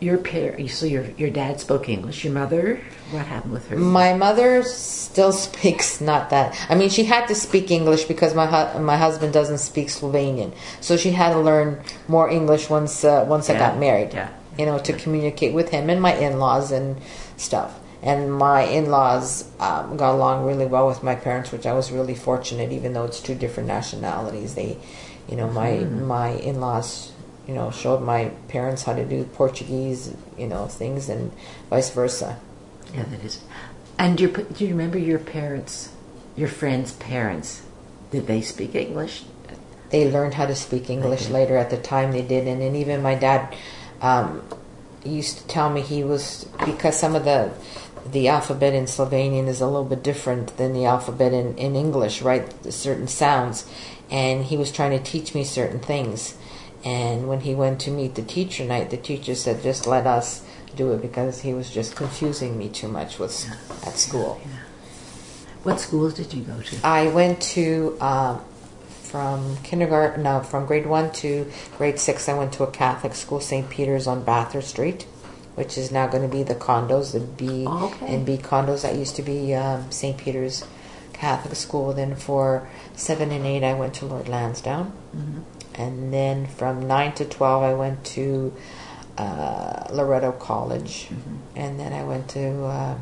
Speaker 1: So your dad spoke English. Your mother, what happened with her?
Speaker 2: My mother still speaks not that. I mean, she had to speak English because my husband doesn't speak Slovenian, so she had to learn more English once I got married.
Speaker 1: Yeah.
Speaker 2: To communicate with him and my in-laws and stuff. And my in-laws got along really well with my parents, which I was really fortunate, even though it's two different nationalities. They, my in-laws, showed my parents how to do Portuguese, things, and vice versa.
Speaker 1: Yeah, that is. And do you remember your friends' parents? Did they speak English?
Speaker 2: They learned how to speak English later. At the time they did, and then even my dad used to tell me because some of the alphabet in Slovenian is a little bit different than the alphabet in English, right? Certain sounds, and he was trying to teach me certain things. And when he went to meet the teacher night, the teacher said, "Just let us do it," because he was just confusing me too much at school.
Speaker 1: Yeah. What schools did you go to?
Speaker 2: I went to from grade 1 to grade 6, I went to a Catholic school, St. Peter's on Bathurst Street, which is now going to be the condos, the B and B condos. That used to be St. Peter's Catholic school. Then for 7 and 8, I went to Lord Lansdowne. Mm-hmm. And then from 9 to 12, I went to Loretto College. Mm-hmm. And then I went to...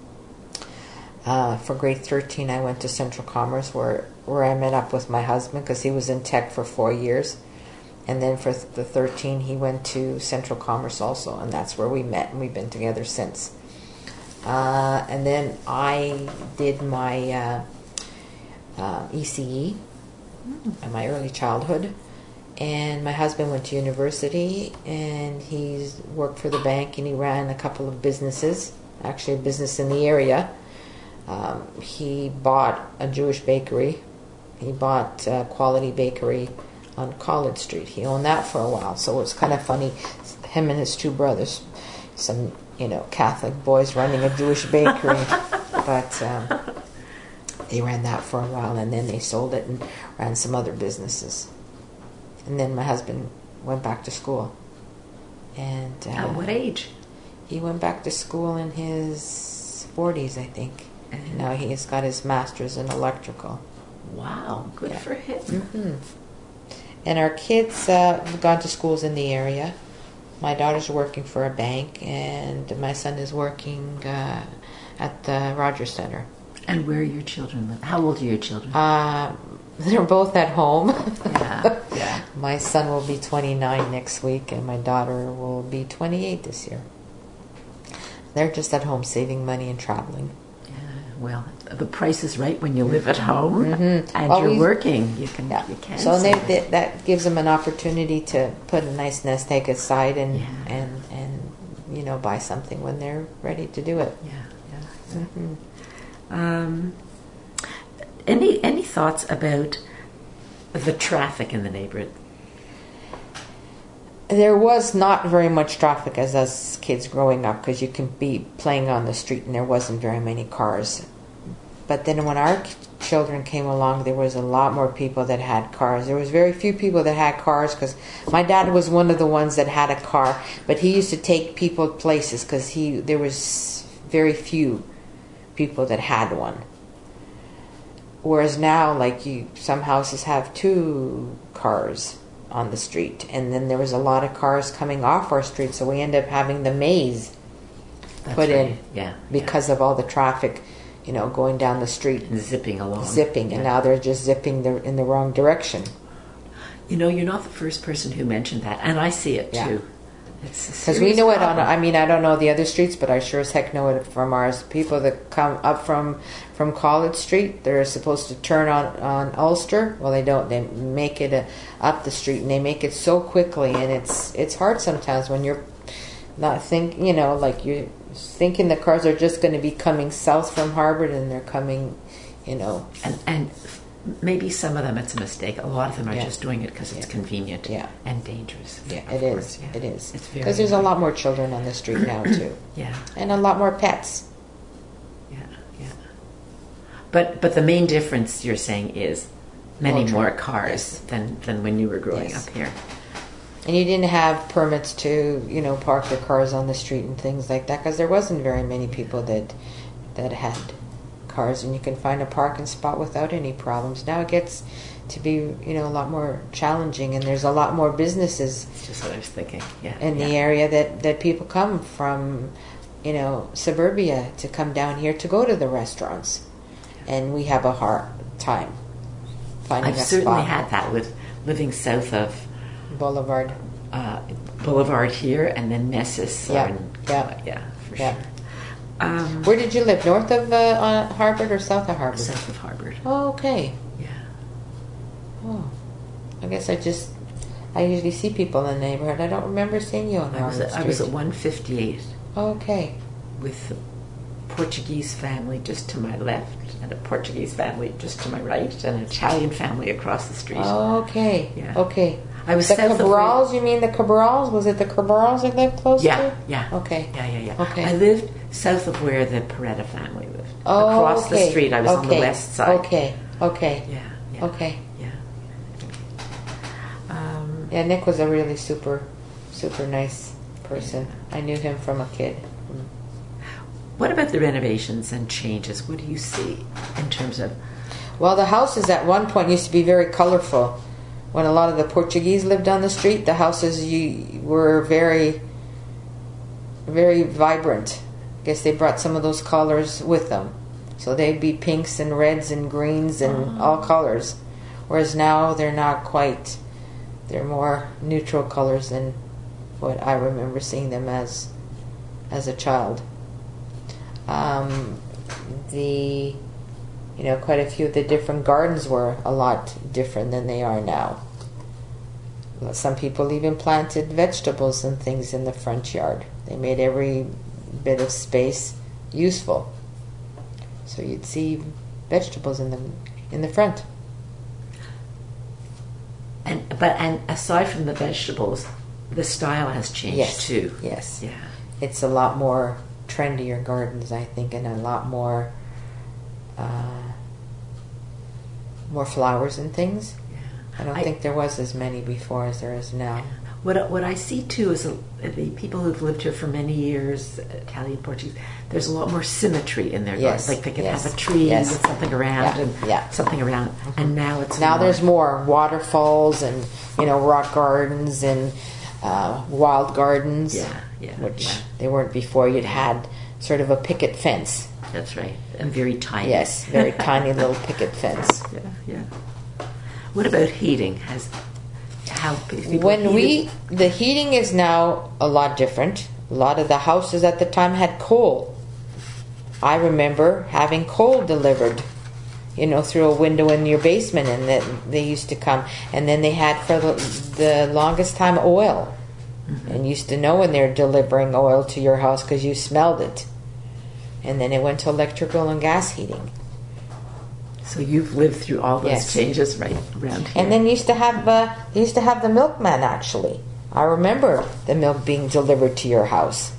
Speaker 2: for grade 13, I went to Central Commerce, where I met up with my husband, because he was in tech for 4 years. And then for the 13, he went to Central Commerce also, and that's where we met, and we've been together since. And then I did my ECE in my early childhood, and my husband went to university, and he's worked for the bank, and he ran a couple of businesses, actually a business in the area. He bought a Jewish bakery. He bought Quality Bakery on College Street. He owned that for a while, so it was kind of funny. Him and his two brothers, some Catholic boys running a Jewish bakery, but they ran that for a while, and then they sold it and ran some other businesses. And then my husband went back to school. And
Speaker 1: at what age?
Speaker 2: He went back to school in his 40s, I think. And now he has got his master's in electrical.
Speaker 1: Wow, good for him.
Speaker 2: Mm-hmm. And our kids have gone to schools in the area. My daughter's working for a bank, and my son is working at the Rogers Center.
Speaker 1: And where are your children live? How old are your children?
Speaker 2: They're both at home.
Speaker 1: Yeah.
Speaker 2: My son will be 29 next week, and my daughter will be 28 this year. They're just at home saving money and traveling.
Speaker 1: Well, the price is right when you live at home and you're working. You can.
Speaker 2: So that gives them an opportunity to put a nice nest egg aside and buy something when they're ready to do it.
Speaker 1: Yeah. Mm-hmm. Any thoughts about the traffic in the neighborhood?
Speaker 2: There was not very much traffic as us kids growing up, because you can be playing on the street and there wasn't very many cars. But then when our children came along, there was a lot more people that had cars. There was very few people that had cars, because my dad was one of the ones that had a car, but he used to take people places, because there was very few people that had one. Whereas now, some houses have 2 cars on the street, and then there was a lot of cars coming off our street, so we end up having the maze put in because of all the traffic, going down the street
Speaker 1: and zipping along,
Speaker 2: and now they're just zipping in the wrong direction.
Speaker 1: You're not the first person who mentioned that, and I see it too.
Speaker 2: Because we know it on. I mean, I don't know the other streets, but I sure as heck know it from ours. People that come up from College Street, they're supposed to turn on Ulster. Well, they don't. They make it up the street, and they make it so quickly, and it's hard sometimes when you're not you're thinking the cars are just going to be coming south from Harvard, and they're coming,
Speaker 1: and maybe some of them it's a mistake. A lot of them are just doing it because it's convenient and dangerous.
Speaker 2: Yeah, it is. It is.
Speaker 1: It's very,
Speaker 2: because there's a lot more children on the street now too. And a lot more pets.
Speaker 1: Yeah. But the main difference you're saying is many more cars than when you were growing up here.
Speaker 2: And you didn't have permits to, park your cars on the street and things like that, because there wasn't very many people that had cars, and you can find a parking spot without any problems. Now it gets to be, a lot more challenging, and there's a lot more businesses.
Speaker 1: That's just what I was thinking. Yeah.
Speaker 2: In the area that people come from, suburbia to come down here to go to the restaurants, and we have a hard time finding a spot.
Speaker 1: I've certainly had that with living south of
Speaker 2: Boulevard
Speaker 1: here, and then Nessus. For sure.
Speaker 2: Where did you live? North of Harvard or south of Harvard?
Speaker 1: South of Harvard.
Speaker 2: Oh, okay.
Speaker 1: Yeah.
Speaker 2: Oh, I guess I usually see people in the neighborhood. I don't remember seeing you on Harvard Street.
Speaker 1: I was at 158.
Speaker 2: Oh, okay.
Speaker 1: With a Portuguese family just to my left, and a Portuguese family just to my right, and an Italian family across the street.
Speaker 2: Oh, okay.
Speaker 1: Yeah.
Speaker 2: Okay.
Speaker 1: I was
Speaker 2: the Cabrals. You mean the Cabrals? Was it the Cabrals that lived close to?
Speaker 1: Yeah.
Speaker 2: Okay.
Speaker 1: Yeah.
Speaker 2: Okay.
Speaker 1: I lived south of where the Peretta family lived.
Speaker 2: Oh,
Speaker 1: across the street. I was on the west side.
Speaker 2: Okay.
Speaker 1: Yeah.
Speaker 2: Okay.
Speaker 1: Yeah.
Speaker 2: Yeah, Nick was a really super, super nice person.
Speaker 1: Yeah.
Speaker 2: I knew him from a kid.
Speaker 1: What about the renovations and changes? What do you see in terms of...
Speaker 2: Well, the houses at one point used to be very colorful. When a lot of the Portuguese lived on the street, the houses were very, very vibrant. I guess they brought some of those colors with them. So they'd be pinks and reds and greens and all colors. Whereas now they're not quite... They're more neutral colors than what I remember seeing them as a child. Quite a few of the different gardens were a lot different than they are now. Some people even planted vegetables and things in the front yard. They made every bit of space useful. So you'd see vegetables in the front.
Speaker 1: And aside from the vegetables, the style has changed too.
Speaker 2: Yes.
Speaker 1: Yeah.
Speaker 2: It's a lot more trendier gardens, I think, and a lot more flowers and things.
Speaker 1: Yeah.
Speaker 2: I don't think there was as many before as there is now.
Speaker 1: What I see too is the people who've lived here for many years, Italian, Portuguese. There's a lot more symmetry in their gardens. Like they could have a tree with something around something around, and now it's
Speaker 2: there's more waterfalls and rock gardens and wild gardens. Which they weren't before. You'd had sort of a picket fence.
Speaker 1: That's right, and very tiny.
Speaker 2: Yes, very tiny little picket fence.
Speaker 1: Yeah. What about heating?
Speaker 2: The heating is now a lot different. A lot of the houses at the time had coal. I remember having coal delivered, through a window in your basement, and that they used to come. And then they had for the longest time oil, and used to know when they're delivering oil to your house because you smelled it. And then it went to electrical and gas heating.
Speaker 1: So you've lived through all those changes right around here.
Speaker 2: And then they used to have the milkman. Actually, I remember the milk being delivered to your house.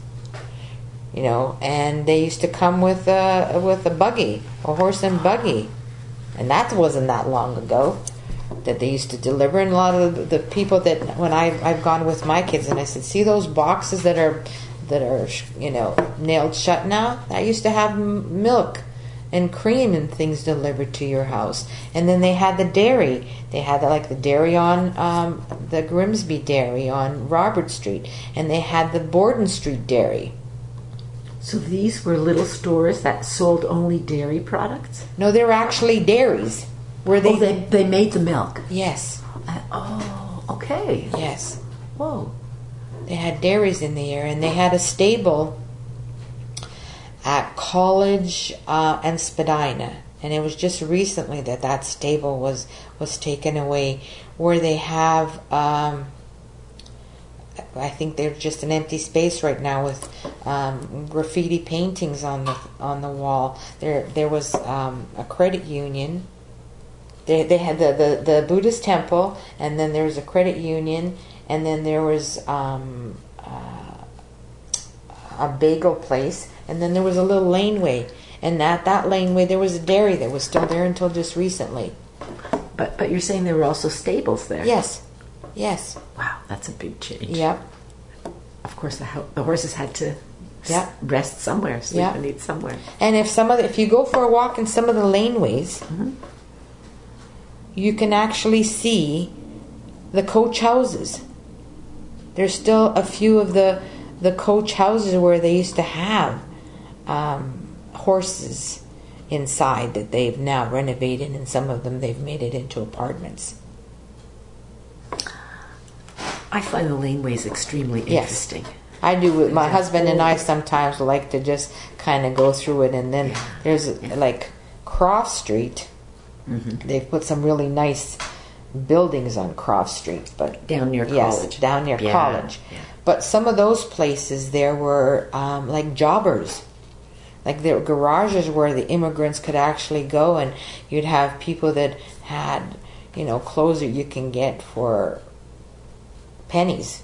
Speaker 2: And they used to come with a buggy, a horse and buggy, and that wasn't that long ago that they used to deliver. And a lot of the people that when I've gone with my kids, and I said, see those boxes that are nailed shut now? That used to have milk and cream and things delivered to your house. And then they had the dairy. They had the dairy on the Grimsby Dairy on Robert Street, and they had the Borden Street Dairy.
Speaker 1: So these were little stores that sold only dairy products?
Speaker 2: No, they were actually dairies.
Speaker 1: They made the milk?
Speaker 2: Yes.
Speaker 1: Okay.
Speaker 2: Yes.
Speaker 1: Whoa.
Speaker 2: They had dairies in the air, and they had a stable at College and Spadina, and it was just recently that stable was taken away, where they have I think they're just an empty space right now with graffiti paintings on the wall. There was a credit union. They had the Buddhist temple, and then there was a credit union, and then there was a bagel place, and then there was a little laneway, and at that laneway there was a dairy that was still there until just recently.
Speaker 1: But you're saying there were also stables there?
Speaker 2: Yes. Yes.
Speaker 1: Wow, that's a big change.
Speaker 2: Yep.
Speaker 1: Of course, the horses had to
Speaker 2: Yep.
Speaker 1: rest somewhere, sleep
Speaker 2: Yep.
Speaker 1: and eat somewhere.
Speaker 2: And if you go for a walk in some of the laneways, you can actually see the coach houses. There's still a few of the coach houses where they used to have horses inside that they've now renovated, and some of them they've made it into apartments.
Speaker 1: I find the laneways extremely interesting.
Speaker 2: I do. My husband and I sometimes like to just kind of go through it, and then there's like Croft Street. They've put some really nice buildings on Croft Street, but
Speaker 1: Down near college.
Speaker 2: down near
Speaker 1: Yeah,
Speaker 2: college.
Speaker 1: yeah.
Speaker 2: But some of those places there were like jobbers. Like there were garages where the immigrants could actually go, and you'd have people that had, clothes that you can get for pennies.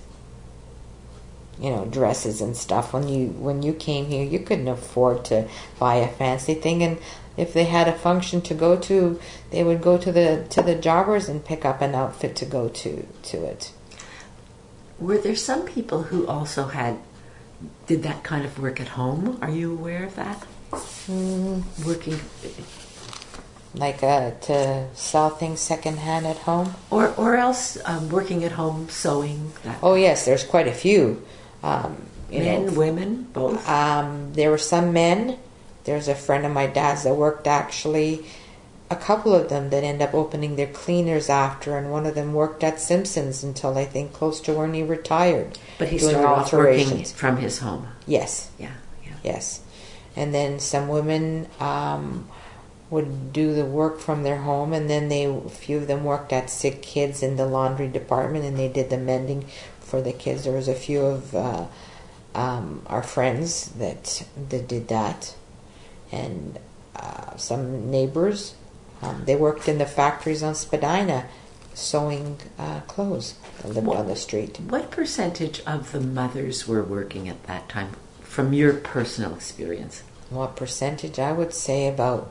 Speaker 2: Dresses and stuff. When you came here, you couldn't afford to buy a fancy thing, and if they had a function to go to, they would go to the jobbers and pick up an outfit to go to it.
Speaker 1: Were there some people who also did that kind of work at home? Are you aware of that? Working,
Speaker 2: Like to sell things secondhand at home?
Speaker 1: or else working at home, sewing. That
Speaker 2: Oh yes, there's quite a few.
Speaker 1: men, women, both.
Speaker 2: There were some men. There's a friend of my dad's that worked actually, a couple of them that end up opening their cleaners after, and one of them worked at Simpson's until I think close to when he retired.
Speaker 1: But he
Speaker 2: doing
Speaker 1: started off working
Speaker 2: alterations.
Speaker 1: from his home.
Speaker 2: Yes,
Speaker 1: Yeah, yeah.
Speaker 2: yes. And then some women would do the work from their home, and then a few of them worked at sick kids in the laundry department, and they did the mending for the kids. There was a few of our friends that did that, and some neighbors. They worked in the factories on Spadina, sewing clothes that lived on the street.
Speaker 1: What percentage of the mothers were working at that time, from your personal experience?
Speaker 2: What percentage? I would say about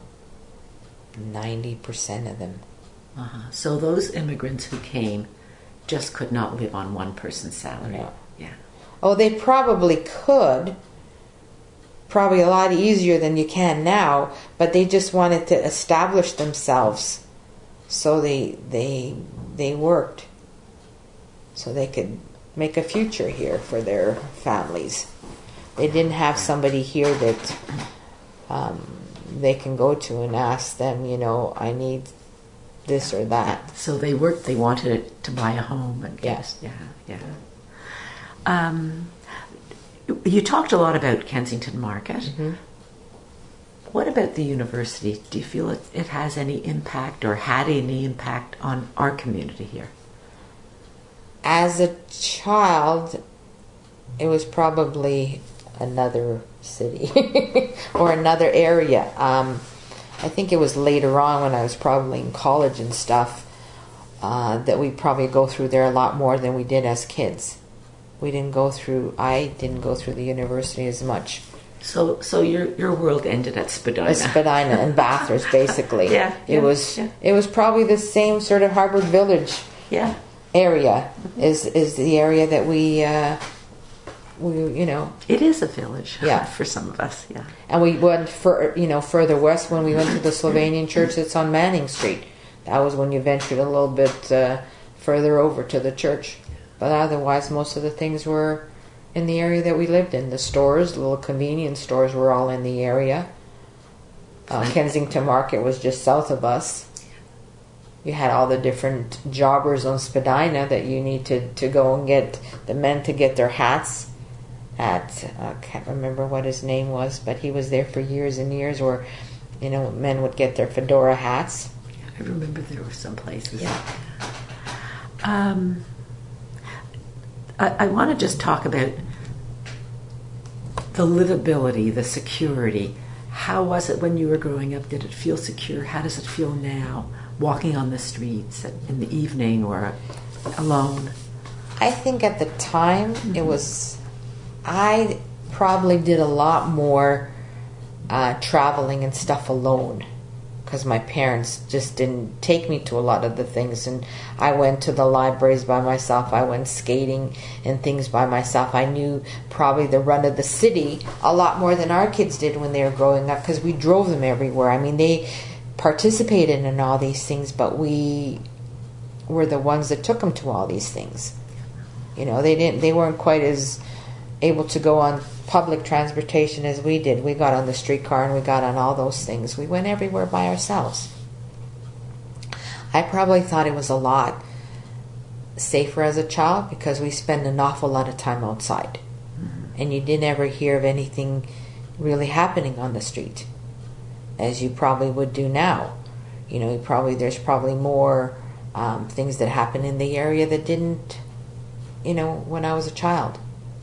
Speaker 2: 90% of them.
Speaker 1: So those immigrants who came just could not live on one person's salary.
Speaker 2: No.
Speaker 1: Yeah.
Speaker 2: Oh, they probably could. Probably a lot easier than you can now, but they just wanted to establish themselves, so they worked so they could make a future here for their families. They didn't have somebody here that they can go to and ask them, I need this or that.
Speaker 1: So they worked. They wanted to buy a home, and
Speaker 2: Yes.
Speaker 1: yeah. You talked a lot about Kensington Market. What about the university? Do you feel it has any impact, or had any impact on our community here?
Speaker 2: As a child, it was probably another city or another area. I think it was later on when I was probably in college and stuff that we probably go through there a lot more than we did as kids. I didn't go through the university as much.
Speaker 1: So your world ended at Spadina.
Speaker 2: Spadina and Bathurst, basically. It was probably the same sort of Harvard Village area is the area that we
Speaker 1: It is a village.
Speaker 2: Yeah.
Speaker 1: For some of us. Yeah.
Speaker 2: And we went further west when we went to the Slovenian church that's on Manning Street. That was when you ventured a little bit further over to the church. But otherwise, most of the things were in the area that we lived in. The stores, little convenience stores, were all in the area. Kensington Market was just south of us. You had all the different jobbers on Spadina that you need to go and get the men to get their hats at. I can't remember what his name was, but he was there for years and years where, men would get their fedora hats.
Speaker 1: I remember there were some places.
Speaker 2: Yeah.
Speaker 1: I want to just talk about the livability, the security. How was it when you were growing up? Did it feel secure? How does it feel now, walking on the streets in the evening or alone?
Speaker 2: I think at the time it was, I probably did a lot more traveling and stuff alone because my parents just didn't take me to a lot of the things, and I went to the libraries by myself. I went skating and things by myself. I knew probably the run of the city a lot more than our kids did when they were growing up, because we drove them everywhere. I mean, they participated in all these things, but we were the ones that took them to all these things. You know, they weren't quite as able to go on public transportation as we did. We got on the streetcar and we got on all those things. We went everywhere by ourselves. I probably thought it was a lot safer as a child because we spent an awful lot of time outside. Mm-hmm. And you didn't ever hear of anything really happening on the street as you probably would do now. You know, there's probably more things that happen in the area that didn't, you know, when I was a child.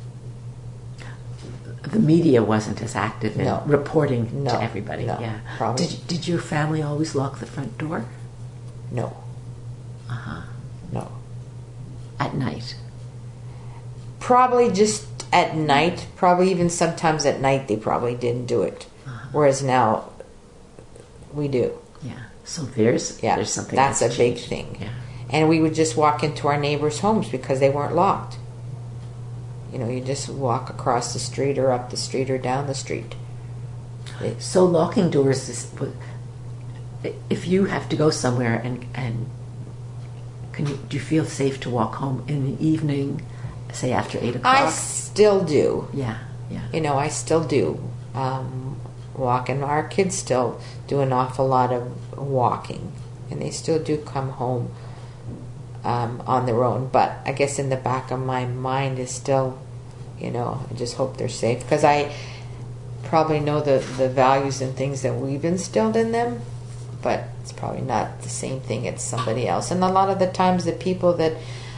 Speaker 1: The media wasn't as active in reporting to everybody.
Speaker 2: No,
Speaker 1: yeah.
Speaker 2: Probably.
Speaker 1: Did your family always lock the front door?
Speaker 2: No. No.
Speaker 1: At night?
Speaker 2: Probably just at night. Probably even sometimes at night they probably didn't do it. Whereas now we do.
Speaker 1: Yeah. So there's something
Speaker 2: that's a
Speaker 1: changed.
Speaker 2: Big thing.
Speaker 1: Yeah.
Speaker 2: And we would just walk into our neighbors' homes because they weren't locked. You know, you just walk across the street or up the street or down the street.
Speaker 1: So locking doors is, if you have to go somewhere and do you feel safe to walk home in the evening, say after 8 o'clock?
Speaker 2: I still do.
Speaker 1: Yeah.
Speaker 2: You know, I still do walk, and our kids still do an awful lot of walking, and they still do come home on their own. But I guess in the back of my mind is still, you know, I just hope they're safe, because I probably know the values and things that we've instilled in them, but it's probably not the same thing as somebody else. And a lot of the times the people that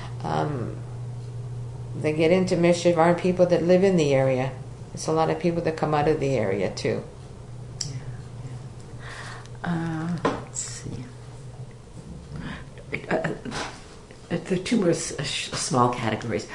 Speaker 2: get into mischief aren't people that live in the area. It's a lot of people that come out of the area too.
Speaker 1: Let's see. There are two more small categories.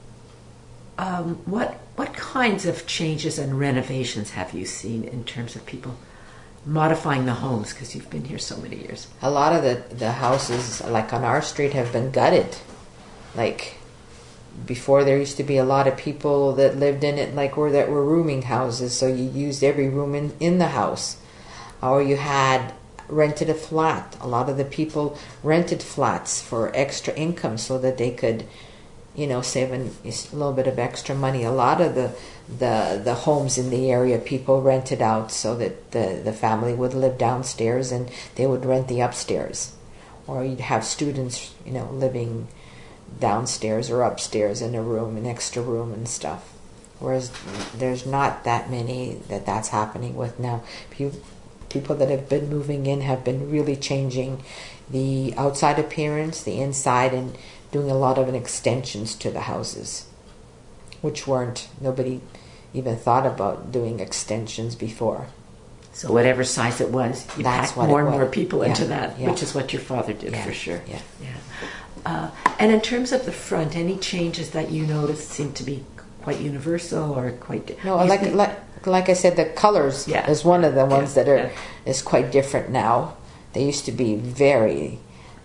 Speaker 1: What kinds of changes and renovations have you seen in terms of people modifying the homes, because you've been here so many years?
Speaker 2: A lot of the houses, like on our street, have been gutted. Like before, there used to be a lot of people that lived in it, that were rooming houses, so you used every room in the house. Or you had rented a flat. A lot of the people rented flats for extra income so that they could, you know, save a little bit of extra money. A lot of the homes in the area, people rented out so that the family would live downstairs and they would rent the upstairs. Or you'd have students, you know, living downstairs or upstairs in a room, an extra room and stuff. Whereas there's not that many that's happening with now. People that have been moving in have been really changing the outside appearance, the inside, and doing a lot of extensions to the houses, which nobody even thought about doing extensions before.
Speaker 1: So whatever size it was, you packed more and more people into that, which is what your father did for sure. Yeah. And in terms of the front, any changes that you noticed seem to be quite universal or quite...
Speaker 2: No, like I said, the colors is one of the ones that is quite different now. They used to be very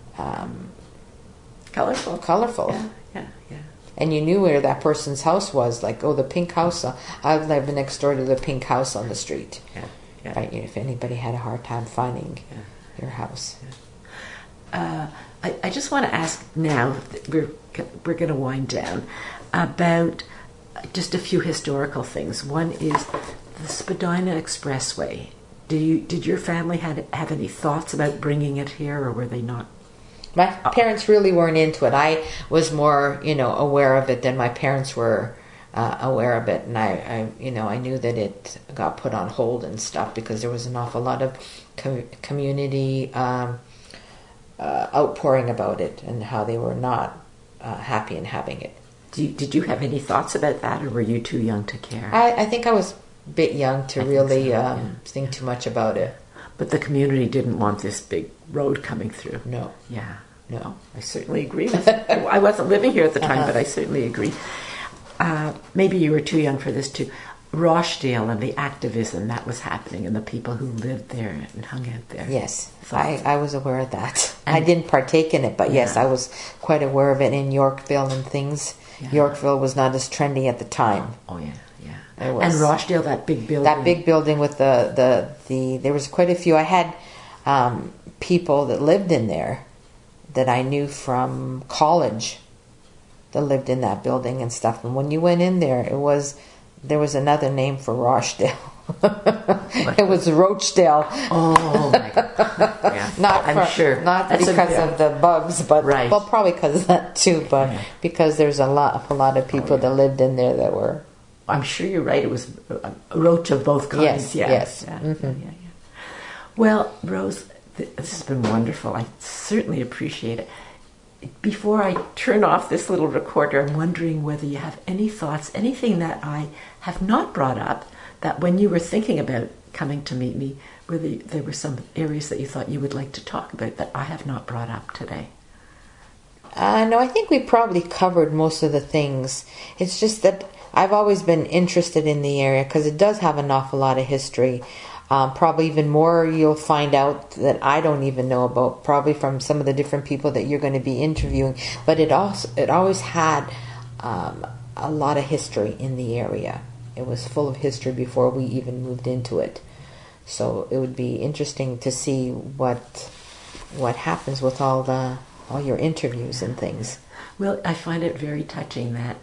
Speaker 2: colorful.
Speaker 1: Yeah.
Speaker 2: And you knew where that person's house was. Like, the pink house. I lived next door to the pink house on the street.
Speaker 1: Yeah.
Speaker 2: Right? If anybody had a hard time finding your house.
Speaker 1: I just want to ask now, we're going to wind down, about just a few historical things. One is the Spadina Expressway. Did your family have any thoughts about bringing it here, or were they not?
Speaker 2: My parents really weren't into it. I was more, aware of it than my parents were aware of it, and I knew that it got put on hold and stuff because there was an awful lot of community outpouring about it and how they were not happy in having it.
Speaker 1: Did you have any thoughts about that, or were you too young to care?
Speaker 2: I think I was a bit young to really think too much about it.
Speaker 1: But the community didn't want this big road coming through.
Speaker 2: No.
Speaker 1: Yeah. No. I certainly agree with it. I wasn't living here at the time, but I certainly agree. Maybe you were too young for this too. Rochdale and the activism that was happening and the people who lived there and hung out there.
Speaker 2: Yes, I was aware of that. I didn't partake in it, but yes, I was quite aware of it in Yorkville and things. Yeah. Yorkville was not as trendy at the time.
Speaker 1: Oh yeah. And Rochdale, that big building.
Speaker 2: That big building with the there was quite a few. I had people that lived in there that I knew from college that lived in that building and stuff. And when you went in there, there was another name for Rochdale. It was Roachdale.
Speaker 1: Oh my God! Yeah.
Speaker 2: I'm sure not that's because of the bugs, but well, probably because of that too. But because there's a lot of people that lived in there that were.
Speaker 1: I'm sure you're right. It was a roach of both kinds.
Speaker 2: Yes.
Speaker 1: Yeah. Well, Rose, this has been wonderful. I certainly appreciate it. Before I turn off this little recorder, I'm wondering whether you have any thoughts, anything that I have not brought up, that when you were thinking about coming to meet me, whether there were some areas that you thought you would like to talk about that I have not brought up today.
Speaker 2: No, I think we probably covered most of the things. It's just that I've always been interested in the area because it does have an awful lot of history. Probably even more you'll find out that I don't even know about, probably from some of the different people that you're going to be interviewing. But it always had a lot of history in the area. It was full of history before we even moved into it. So it would be interesting to see what happens with all your interviews and things.
Speaker 1: Well, I find it very touching that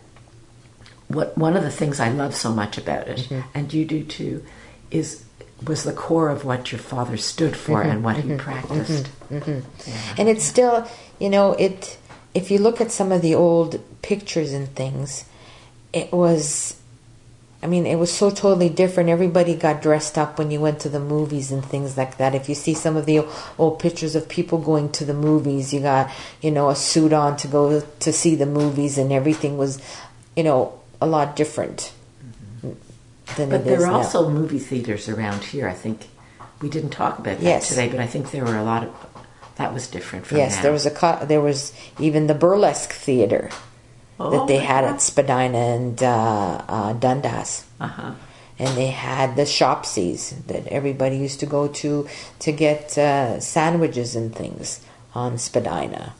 Speaker 1: one of the things I love so much about it, and you do too, was the core of what your father stood for and what he practiced.
Speaker 2: Yeah. And it's still, if you look at some of the old pictures and things, it was so totally different. Everybody got dressed up when you went to the movies and things like that. If you see some of the old pictures of people going to the movies, you got, a suit on to go to see the movies, and everything was, a lot different than
Speaker 1: but
Speaker 2: it
Speaker 1: there
Speaker 2: is
Speaker 1: are
Speaker 2: now.
Speaker 1: also movie theaters around here. I think we didn't talk about that today, but I think there were a lot of that was different from
Speaker 2: yes,
Speaker 1: now.
Speaker 2: There was even the burlesque theater that they had at Spadina and Dundas.
Speaker 1: Uh-huh.
Speaker 2: And they had the shopsies that everybody used to go to get sandwiches and things on Spadina.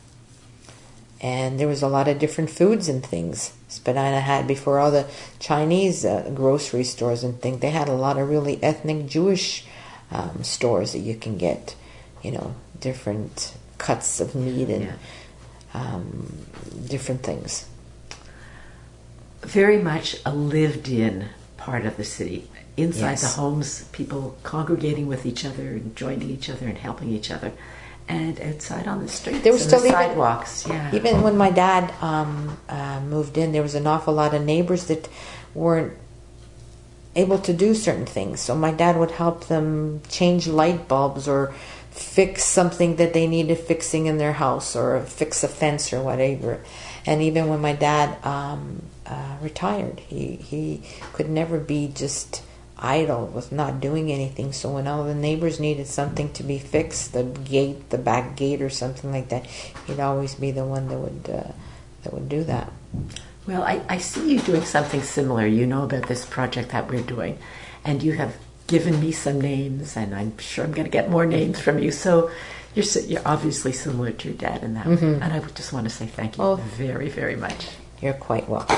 Speaker 2: And there was a lot of different foods and things. Spadina had, before all the Chinese grocery stores and things, they had a lot of really ethnic Jewish stores that you can get, different cuts of meat and different things.
Speaker 1: Very much a lived-in part of the city. Inside the homes, people congregating with each other and joining each other and helping each other. And outside on the streets, there were still the sidewalks.
Speaker 2: Even when my dad moved in, there was an awful lot of neighbors that weren't able to do certain things. So my dad would help them change light bulbs or fix something that they needed fixing in their house, or fix a fence or whatever. And even when my dad retired, he could never be just idle with not doing anything. So when all the neighbors needed something to be fixed, the back gate or something like that, he'd always be the one that would do that.
Speaker 1: Well, I see you doing something similar. You know about this project that we're doing, and you have given me some names, and I'm sure I'm going to get more names from you. So you're obviously similar to your dad in that way. And I would just want to say thank you very, very much.
Speaker 2: You're quite welcome.